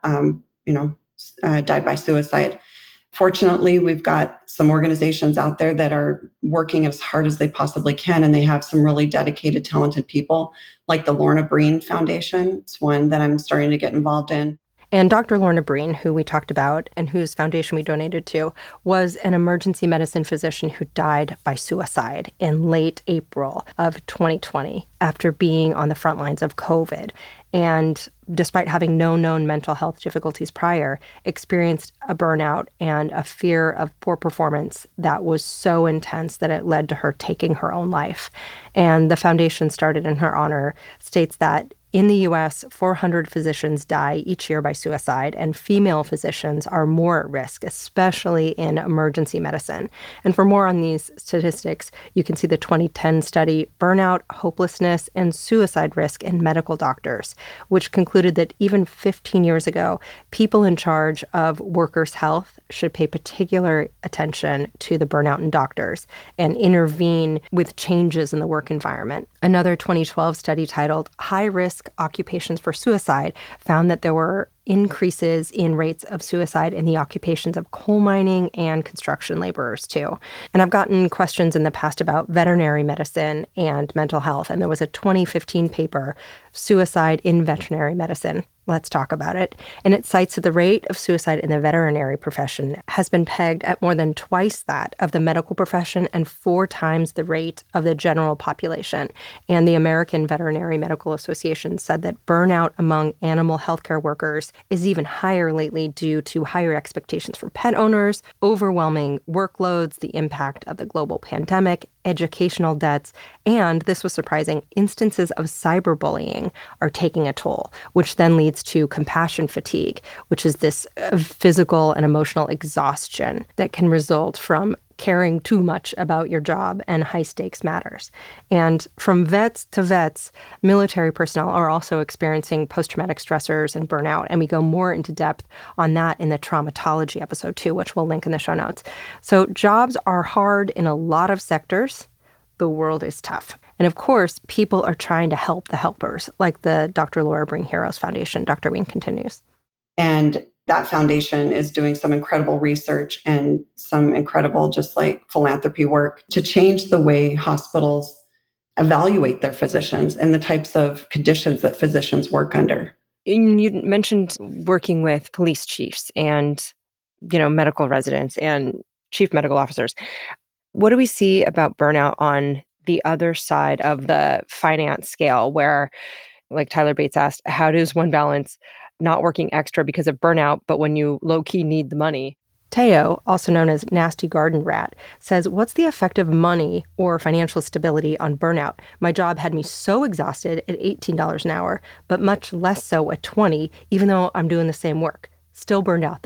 died by suicide. Fortunately, we've got some organizations out there that are working as hard as they possibly can, and they have some really dedicated, talented people, like the Lorna Breen Foundation. It's one that I'm starting to get involved in. And Dr. Lorna Breen, who we talked about and whose foundation we donated to, was an emergency medicine physician who died by suicide in late April of 2020 after being on the front lines of COVID. And despite having no known mental health difficulties prior, experienced a burnout and a fear of poor performance that was so intense that it led to her taking her own life. And the foundation, started in her honor, states that in the U.S., 400 physicians die each year by suicide, and female physicians are more at risk, especially in emergency medicine. And for more on these statistics, you can see the 2010 study, Burnout, Hopelessness, and Suicide Risk in Medical Doctors, which concluded that even 15 years ago, people in charge of workers' health should pay particular attention to the burnout in doctors and intervene with changes in the work environment. Another 2012 study titled High Risk Occupations for Suicide found that there were increases in rates of suicide in the occupations of coal mining and construction laborers too. And I've gotten questions in the past about veterinary medicine and mental health. And there was a 2015 paper, Suicide in Veterinary Medicine. Let's talk about it. And it cites that the rate of suicide in the veterinary profession has been pegged at more than twice that of the medical profession and 4 times the rate of the general population. And the American Veterinary Medical Association said that burnout among animal healthcare workers is even higher lately due to higher expectations from pet owners, overwhelming workloads, the impact of the global pandemic, educational debts, and, this was surprising, instances of cyberbullying are taking a toll, which then leads to compassion fatigue, which is this physical and emotional exhaustion that can result from caring too much about your job and high-stakes matters. And from vets to vets, military personnel are also experiencing post-traumatic stressors and burnout, and we go more into depth on that in the traumatology episode too, which we'll link in the show notes. So jobs are hard in a lot of sectors. The world is tough. And of course, people are trying to help the helpers, like the Dr. Laura Breen Heroes Foundation. Dr. Wien continues. And that foundation is doing some incredible research and some incredible, just like philanthropy work to change the way hospitals evaluate their physicians and the types of conditions that physicians work under. You mentioned working with police chiefs and, medical residents and chief medical officers. What do we see about burnout on the other side of the finance scale where, like Tyler Bates asked, how does one balance not working extra because of burnout, but when you low-key need the money? Teo, also known as Nasty Garden Rat, says, what's the effect of money or financial stability on burnout? My job had me so exhausted at $18 an hour, but much less so at $20, even though I'm doing the same work. Still burned out, though.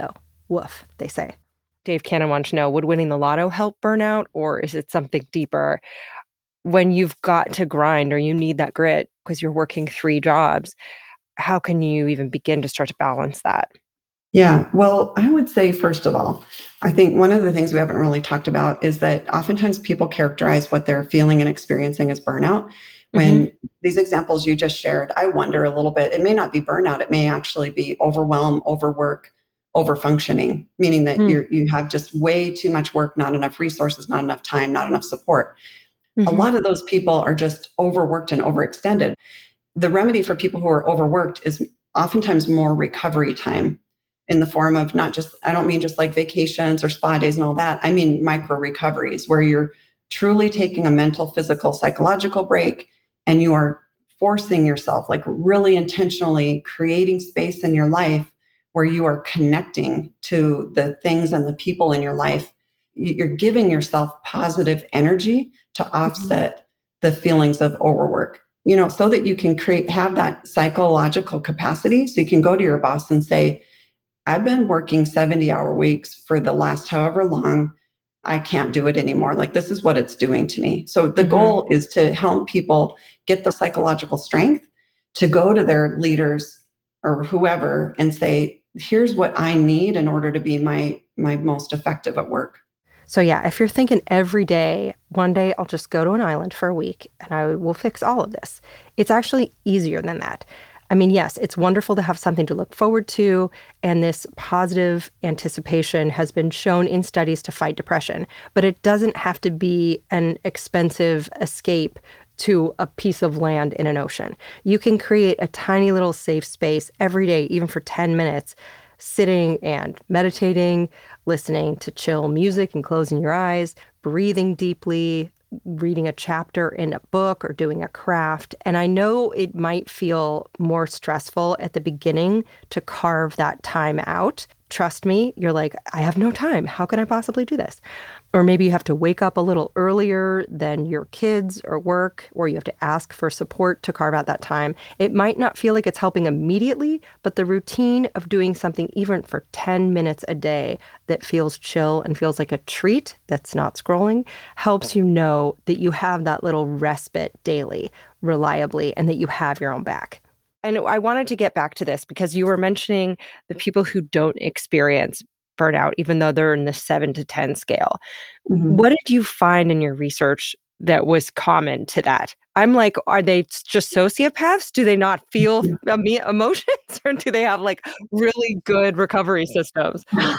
woof, they say. Dave Cannon wants to know, would winning the lotto help burnout, or is it something deeper? When you've got to grind or you need that grit because you're working 3 jobs, how can you even begin to start to balance that? Yeah, well, I would say, first of all, I think one of the things we haven't really talked about is that oftentimes people characterize what they're feeling and experiencing as burnout. When these examples you just shared, I wonder a little bit, it may not be burnout, it may actually be overwhelm, overwork, overfunctioning, meaning that you have just way too much work, not enough resources, not enough time, not enough support. A lot of those people are just overworked and overextended. The remedy for people who are overworked is oftentimes more recovery time in the form of not just, I don't mean just like vacations or spa days and all that. I mean micro recoveries where you're truly taking a mental, physical, psychological break, and you are forcing yourself, like really intentionally creating space in your life where you are connecting to the things and the people in your life. You're giving yourself positive energy to offset the feelings of overwork, so that you can have that psychological capacity. So you can go to your boss and say, I've been working 70-hour weeks for the last however long. I can't do it anymore. Like, this is what it's doing to me. So the goal is to help people get the psychological strength to go to their leaders or whoever and say, here's what I need in order to be my most effective at work. So yeah, if you're thinking every day, one day I'll just go to an island for a week and I will fix all of this, it's actually easier than that. I mean, yes, it's wonderful to have something to look forward to, and this positive anticipation has been shown in studies to fight depression, but it doesn't have to be an expensive escape to a piece of land in an ocean. You can create a tiny little safe space every day, even for 10 minutes, sitting and meditating, listening to chill music and closing your eyes, breathing deeply, reading a chapter in a book or doing a craft. And I know it might feel more stressful at the beginning to carve that time out. Trust me, you're like, I have no time. How can I possibly do this? Or maybe you have to wake up a little earlier than your kids or work, or you have to ask for support to carve out that time. It might not feel like it's helping immediately, but the routine of doing something even for 10 minutes a day that feels chill and feels like a treat that's not scrolling helps you know that you have that little respite daily, reliably, and that you have your own back. And I wanted to get back to this because you were mentioning the people who don't experience burnout, even though they're in the 7 to 10 scale. What did you find in your research that was common to that? I'm like, are they just sociopaths? Do they not feel emotions? Or do they have like really good recovery systems?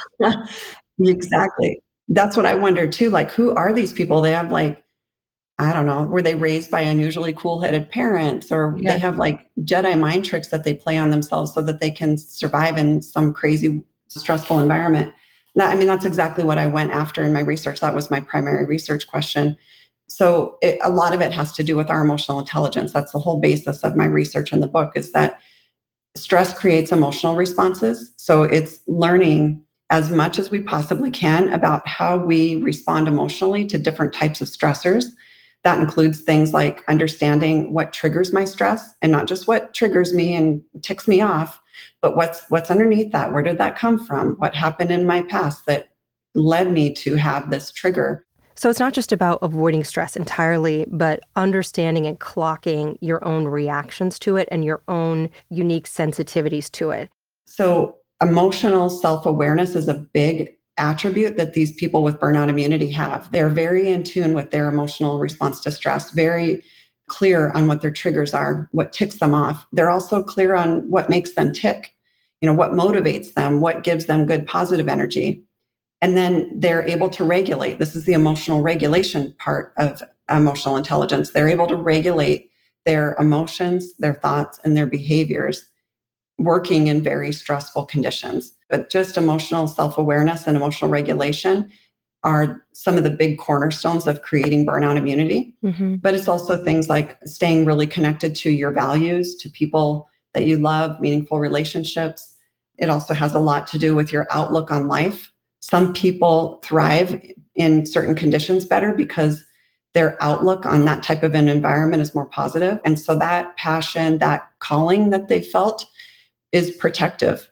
Exactly. That's what I wonder too. Like, who are these people? They have like, I don't know, were they raised by unusually cool-headed parents, or they have like Jedi mind tricks that they play on themselves so that they can survive in some crazy stressful environment? I mean, that's exactly what I went after in my research. That was my primary research question. So a lot of it has to do with our emotional intelligence. That's the whole basis of my research in the book, is that stress creates emotional responses. So it's learning as much as we possibly can about how we respond emotionally to different types of stressors. That includes things like understanding what triggers my stress, and not just what triggers me and ticks me off, but what's underneath that. Where did that come from? What happened in my past that led me to have this trigger? So it's not just about avoiding stress entirely, but understanding and clocking your own reactions to it and your own unique sensitivities to it. So emotional self-awareness is a big attribute that these people with burnout immunity have. They're very in tune with their emotional response to stress, very clear on what their triggers are, what ticks them off. They're also clear on what makes them tick, what motivates them, what gives them good positive energy. And then they're able to regulate. This is the emotional regulation part of emotional intelligence. They're able to regulate their emotions, their thoughts, and their behaviors working in very stressful conditions. But just emotional self-awareness and emotional regulation are some of the big cornerstones of creating burnout immunity. But it's also things like staying really connected to your values, to people that you love, meaningful relationships. It also has a lot to do with your outlook on life. Some people thrive in certain conditions better because their outlook on that type of an environment is more positive. And so that passion, that calling that they felt is protective.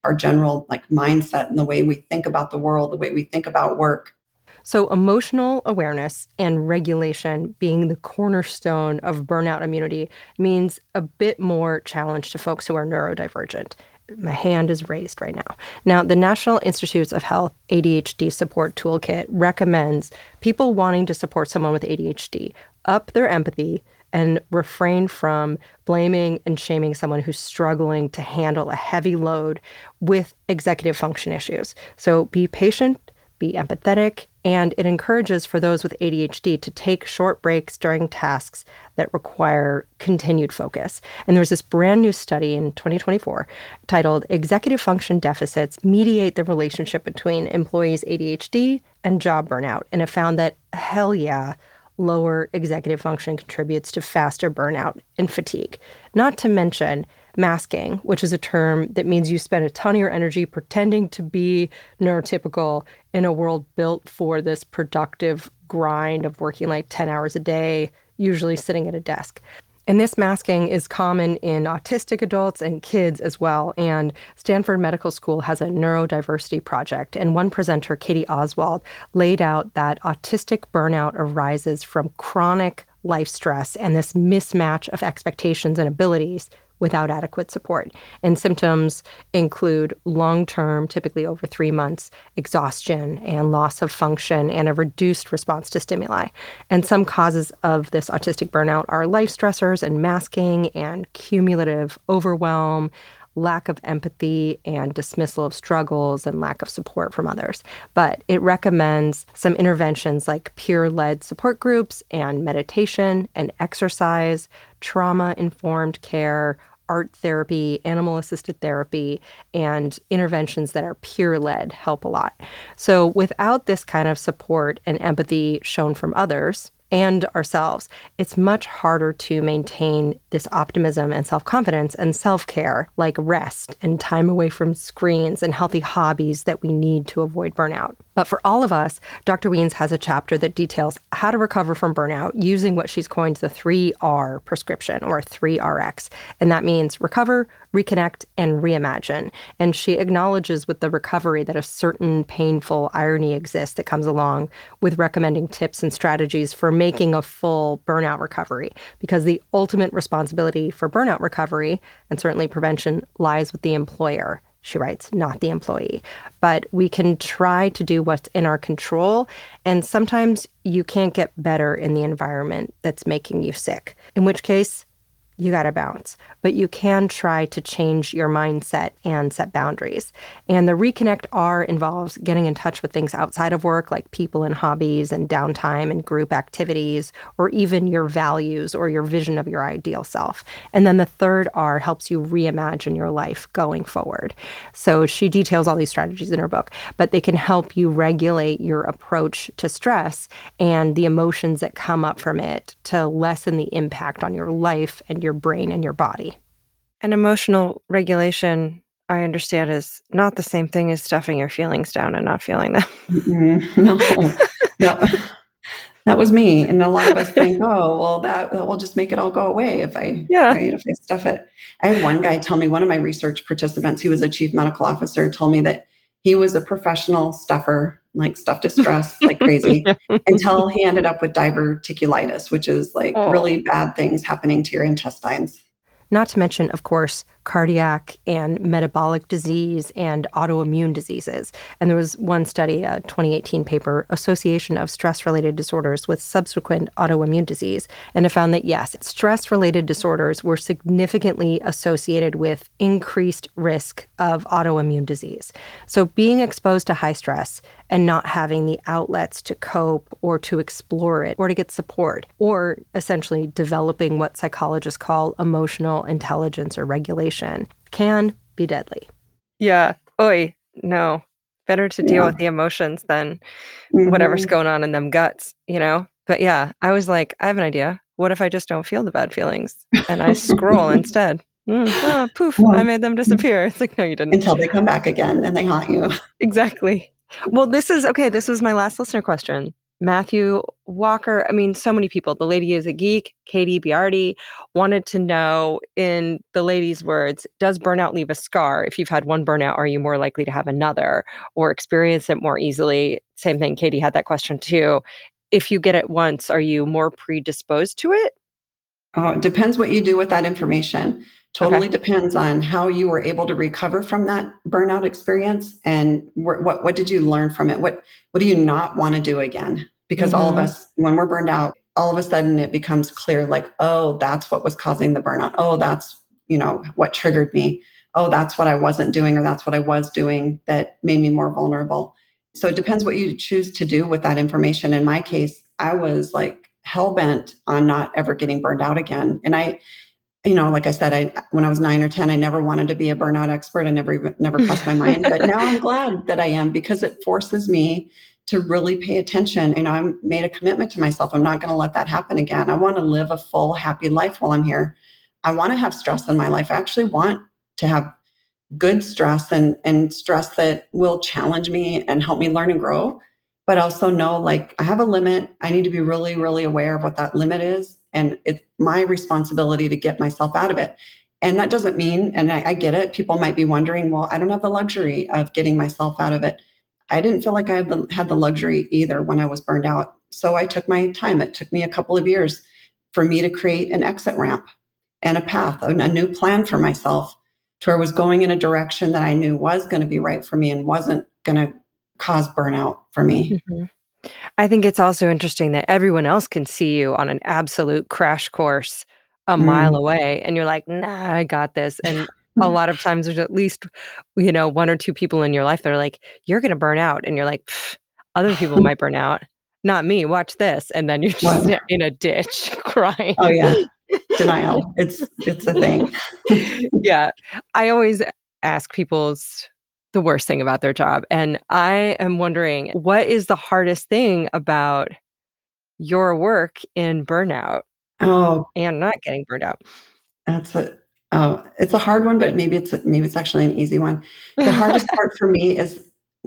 our general like mindset and the way we think about the world, the way we think about work. So emotional awareness and regulation being the cornerstone of burnout immunity means a bit more challenge to folks who are neurodivergent. My hand is raised right now. Now, the National Institutes of Health ADHD Support Toolkit recommends people wanting to support someone with ADHD up their empathy and refrain from blaming and shaming someone who's struggling to handle a heavy load with executive function issues. So be patient, be empathetic, and it encourages for those with ADHD to take short breaks during tasks that require continued focus. And there was this brand new study in 2024 titled Executive Function Deficits Mediate the Relationship Between Employees' ADHD and Job Burnout. And it found that, hell yeah, lower executive function contributes to faster burnout and fatigue. Not to mention masking, which is a term that means you spend a ton of your energy pretending to be neurotypical in a world built for this productive grind of working like 10 hours a day, usually sitting at a desk. And this masking is common in autistic adults and kids as well. And Stanford Medical School has a neurodiversity project. And one presenter, Katie Oswald, laid out that autistic burnout arises from chronic life stress and this mismatch of expectations and abilities without adequate support. And symptoms include long-term, typically over 3 months, exhaustion and loss of function and a reduced response to stimuli. And some causes of this autistic burnout are life stressors and masking and cumulative overwhelm, lack of empathy and dismissal of struggles and lack of support from others. But it recommends some interventions like peer-led support groups and meditation and exercise, trauma-informed care, art therapy, animal-assisted therapy, and interventions that are peer-led help a lot. So without this kind of support and empathy shown from others and ourselves, it's much harder to maintain this optimism and self-confidence and self-care, like rest and time away from screens and healthy hobbies that we need to avoid burnout. But for all of us, Dr. Wiens has a chapter that details how to recover from burnout using what she's coined the 3R prescription, or 3RX. And that means recover, reconnect, and reimagine. And she acknowledges with the recovery that a certain painful irony exists that comes along with recommending tips and strategies for making a full burnout recovery, because the ultimate responsibility for burnout recovery, and certainly prevention, lies with the employer. She writes, not the employee. But we can try to do what's in our control. And sometimes you can't get better in the environment that's making you sick, in which case you got to bounce. But you can try to change your mindset and set boundaries. And the Reconnect R involves getting in touch with things outside of work, like people and hobbies and downtime and group activities, or even your values or your vision of your ideal self. And then the third R helps you reimagine your life going forward. So she details all these strategies in her book, but they can help you regulate your approach to stress and the emotions that come up from it to lessen the impact on your life and your brain and your body. And emotional regulation, I understand, is not the same thing as stuffing your feelings down and not feeling them. No. That was me. And a lot of us think, oh, well, that will just make it all go away if I stuff it. I had one guy tell me, one of my research participants, he was a chief medical officer, told me that he was a professional stuffer, like stuffed his stress like crazy, until he ended up with diverticulitis, which is like really bad things happening to your intestines. Not to mention, of course, cardiac and metabolic disease and autoimmune diseases. And there was one study, a 2018 paper, Association of Stress-Related Disorders with Subsequent Autoimmune Disease. And it found that, yes, stress-related disorders were significantly associated with increased risk of autoimmune disease. So being exposed to high stress and not having the outlets to cope or to explore it or to get support, or essentially developing what psychologists call emotional intelligence or regulation, can be deadly. Yeah. Oy, no. Better to deal with the emotions than whatever's going on in them guts, you know? But yeah, I was like, I have an idea. What if I just don't feel the bad feelings and I scroll instead? Poof, I made them disappear. It's like, no, you didn't. Until they come back again and they haunt you. Exactly. Well, this was my last listener question. Matthew Walker, I mean, so many people. The Lady is a Geek, Katie Biardi, wanted to know, in the lady's words, does burnout leave a scar? If you've had one burnout, are you more likely to have another or experience it more easily? Same thing, Katie had that question too. If you get it once, are you more predisposed to it? Oh, it depends what you do with that information. Totally depends on how you were able to recover from that burnout experience, and what did you learn from it? What do you not want to do again? Because all of us, when we're burned out, all of a sudden it becomes clear, like, oh, that's what was causing the burnout. Oh, that's, what triggered me. Oh, that's what I wasn't doing, or that's what I was doing that made me more vulnerable. So it depends what you choose to do with that information. In my case, I was like hell-bent on not ever getting burned out again. And I, like I said, when I was 9 or 10, I never wanted to be a burnout expert. I never crossed my mind. But now I'm glad that I am, because it forces me to really pay attention. I made a commitment to myself. I'm not going to let that happen again. I want to live a full, happy life while I'm here. I want to have stress in my life. I actually want to have good stress and stress that will challenge me and help me learn and grow, but also know, like, I have a limit. I need to be really, really aware of what that limit is. And it's my responsibility to get myself out of it. And that doesn't mean, and I get it, people might be wondering, well, I don't have the luxury of getting myself out of it. I didn't feel like I had the luxury either when I was burned out. So I took my time. It took me a couple of years for me to create an exit ramp and a path, a new plan for myself, to where I was going in a direction that I knew was going to be right for me and wasn't going to cause burnout for me. I think it's also interesting that everyone else can see you on an absolute crash course a mile away, and you're like, nah, I got this. And a lot of times there's at least, one or two people in your life that are like, you're going to burn out. And you're like, other people might burn out. Not me. Watch this. And then you're just in a ditch crying. Oh, yeah. Denial. It's a thing. Yeah. I always ask people's the worst thing about their job. And I am wondering, what is the hardest thing about your work in burnout? And not getting burned out? It's a hard one, but maybe it's actually an easy one. The hardest part for me is,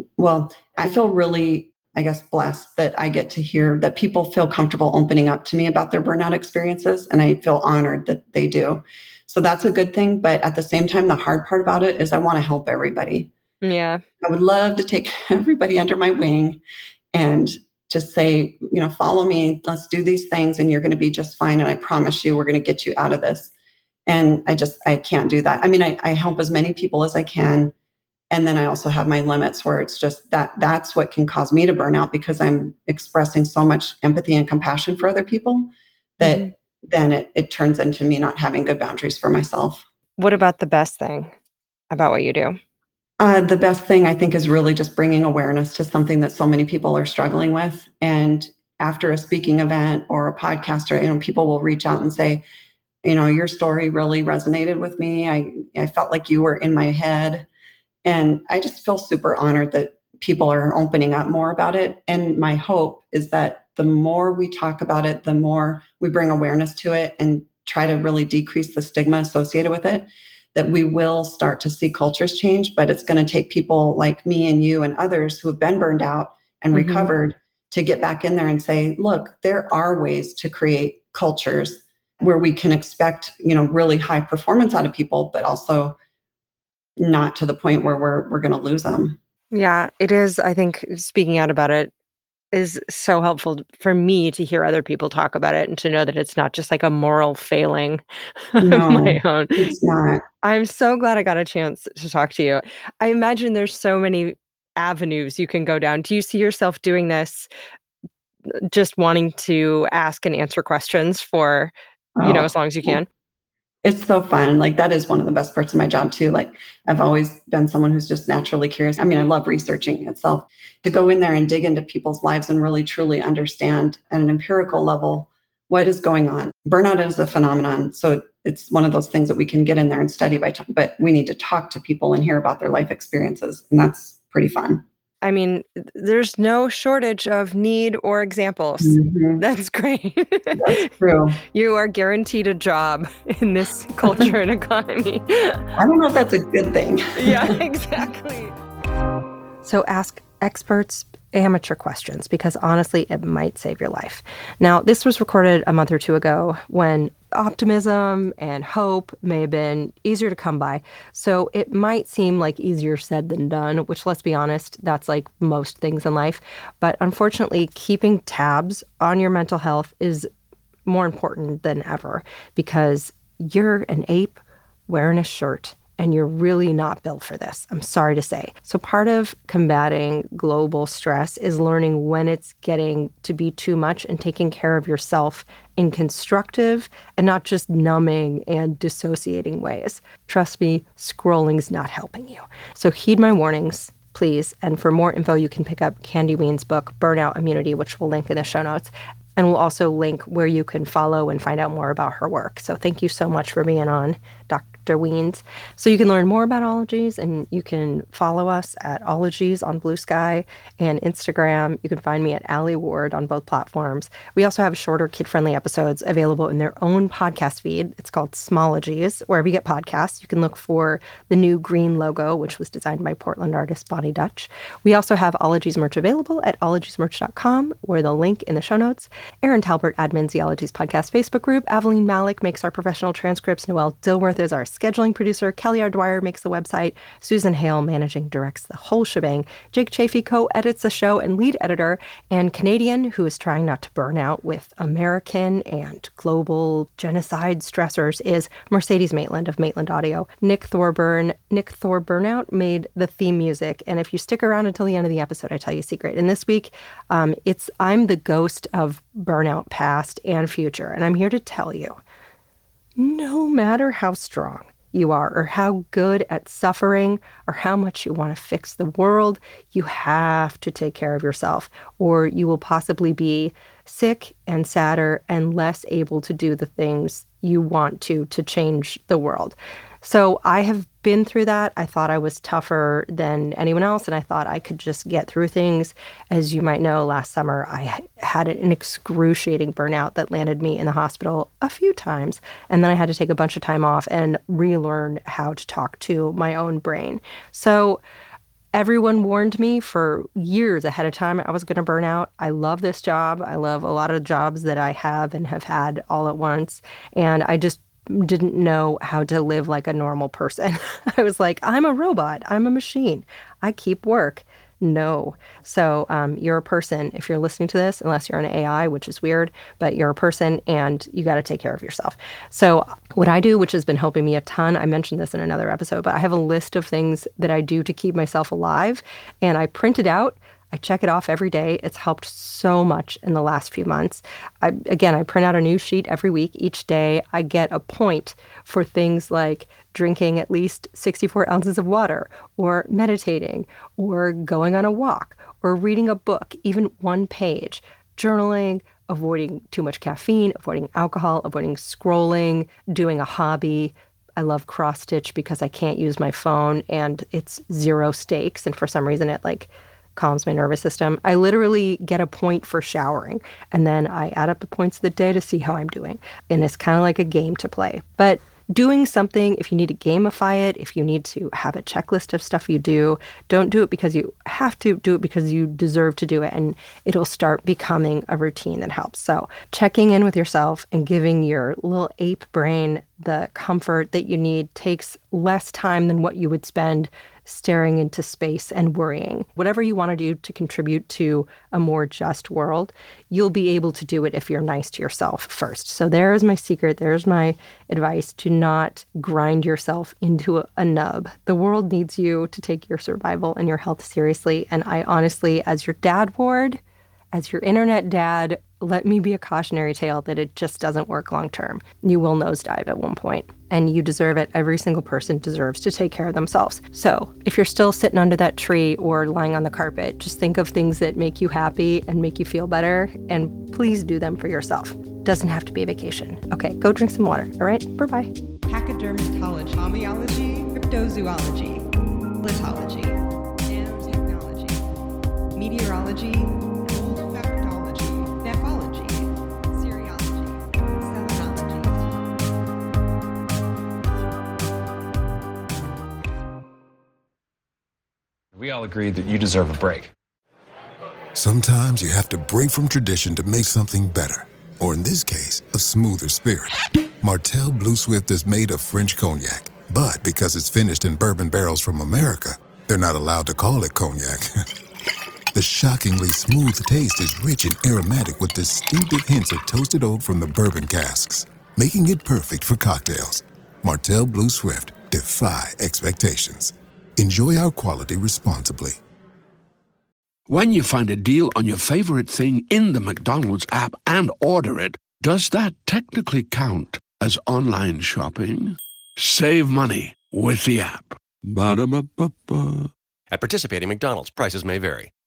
I feel really, I guess, blessed that I get to hear that people feel comfortable opening up to me about their burnout experiences. And I feel honored that they do. So that's a good thing. But at the same time, the hard part about it is I want to help everybody. Yeah. I would love to take everybody under my wing and just say, follow me, let's do these things, and you're going to be just fine. And I promise you, we're going to get you out of this. And I can't do that. I mean, I help as many people as I can. And then I also have my limits where it's just that's what can cause me to burn out, because I'm expressing so much empathy and compassion for other people that then it turns into me not having good boundaries for myself. What about the best thing about what you do? The best thing, I think, is really just bringing awareness to something that so many people are struggling with. And after a speaking event or a podcast, or, people will reach out and say, your story really resonated with me. I felt like you were in my head. And I just feel super honored that people are opening up more about it. And my hope is that the more we talk about it, the more we bring awareness to it and try to really decrease the stigma associated with it, that we will start to see cultures change. But it's going to take people like me and you and others who have been burned out and recovered to get back in there and say, look, there are ways to create cultures where we can expect, really high performance out of people, but also not to the point where we're going to lose them. Yeah, it is. I think speaking out about it is so helpful for me to hear other people talk about it and to know that it's not just like a moral failing of my own. It's not. I'm so glad I got a chance to talk to you. I imagine there's so many avenues you can go down. Do you see yourself doing this, just wanting to ask and answer questions for, as long as you can? It's so fun. Like, that is one of the best parts of my job too. Like, I've always been someone who's just naturally curious. I mean, I love researching itself. To go in there and dig into people's lives and really truly understand at an empirical level what is going on. Burnout is a phenomenon. So it's one of those things that we can get in there and study but we need to talk to people and hear about their life experiences. And that's pretty fun. I mean, there's no shortage of need or examples. That's great. That's true. You are guaranteed a job in this culture and economy. I don't know if that's a good thing. Yeah, exactly. So ask experts, amateur questions, because honestly, it might save your life. Now, this was recorded a month or two ago when optimism and hope may have been easier to come by. So it might seem like easier said than done, which, let's be honest, that's like most things in life. But unfortunately, keeping tabs on your mental health is more important than ever, because you're an ape wearing a shirt and you're really not built for this. I'm sorry to say. So part of combating global stress is learning when it's getting to be too much and taking care of yourself in constructive and not just numbing and dissociating ways. Trust me, scrolling's not helping you. So heed my warnings, please. And for more info, you can pick up Candy Wien's book, Burnout Immunity, which we'll link in the show notes. And we'll also link where you can follow and find out more about her work. So thank you so much for being on, Dr. Wiens. So you can learn more about Ologies, and you can follow us at Ologies on Blue Sky and Instagram. You can find me at Allie Ward on both platforms. We also have shorter kid-friendly episodes available in their own podcast feed. It's called Smologies. Wherever you get podcasts, you can look for the new green logo, which was designed by Portland artist Bonnie Dutch. We also have Ologies merch available at ologiesmerch.com, or the link in the show notes. Aaron Talbert admins the Ologies podcast Facebook group. Aveline Malik makes our professional transcripts. Noelle Dilworth is our scheduling producer. Kelly R. Dwyer makes the website. Susan Hale managing directs the whole shebang. Jake Chafee co-edits the show and lead editor. And Canadian, who is trying not to burn out with American and global genocide stressors, is Mercedes Maitland of Maitland Audio. Nick Thorburnout made the theme music. And if you stick around until the end of the episode, I tell you a secret. And this week, I'm the ghost of burnout past and future. And I'm here to tell you, no matter how strong you are or how good at suffering or how much you want to fix the world, you have to take care of yourself, or you will possibly be sick and sadder and less able to do the things you want to change the world. So I have been through that. I thought I was tougher than anyone else, and I thought I could just get through things. As you might know, last summer I had an excruciating burnout that landed me in the hospital a few times, and then I had to take a bunch of time off and relearn how to talk to my own brain. So everyone warned me for years ahead of time I was going to burn out. I love this job. I love a lot of jobs that I have and have had all at once, and I just didn't know how to live like a normal person. I was like, I'm a robot. I'm a machine. I keep work. No. So you're a person if you're listening to this, unless you're an AI, which is weird, but you're a person and you got to take care of yourself. So what I do, which has been helping me a ton, I mentioned this in another episode, but I have a list of things that I do to keep myself alive, and I print it out. I check it off every day. It's helped so much in the last few months. I print out a new sheet every week. Each day, I get a point for things like drinking at least 64 ounces of water, or meditating, or going on a walk, or reading a book, even one page, journaling, avoiding too much caffeine, avoiding alcohol, avoiding scrolling, doing a hobby. I love cross stitch because I can't use my phone and it's zero stakes. And for some reason, it calms my nervous system. I literally get a point for showering, and then I add up the points of the day to see how I'm doing. And it's kind of like a game to play. But doing something, if you need to gamify it, if you need to have a checklist of stuff you do, don't do it because you have to, do it because you deserve to do it, and it'll start becoming a routine that helps. So checking in with yourself and giving your little ape brain the comfort that you need takes less time than what you would spend staring into space and worrying. Whatever you want to do to contribute to a more just world, you'll be able to do it if you're nice to yourself first. So there's my secret. There's my advice: to not grind yourself into a nub. The world needs you to take your survival and your health seriously. And I honestly, as your dad ward, as your internet dad, let me be a cautionary tale that it just doesn't work long term. You will nosedive at one point, and you deserve it. Every single person deserves to take care of themselves. So if you're still sitting under that tree or lying on the carpet, just think of things that make you happy and make you feel better, and please do them for yourself. Doesn't have to be a vacation. Okay, go drink some water. All right, bye-bye. Pachydermatology, homeology, cryptozoology, lithology, nanotechnology, meteorology, olfactology, nephology, serology, selenology. We all agreed that you deserve a break. Sometimes you have to break from tradition to make something better. Or in this case, a smoother spirit. Martell Blue Swift is made of French cognac. But because it's finished in bourbon barrels from America, they're not allowed to call it cognac. The shockingly smooth taste is rich and aromatic with distinctive hints of toasted oak from the bourbon casks, making it perfect for cocktails. Martell Blue Swift, defy expectations. Enjoy our quality responsibly. When you find a deal on your favorite thing in the McDonald's app and order it, does that technically count as online shopping? Save money with the app. Ba-da-ba-ba-ba. At participating McDonald's, prices may vary.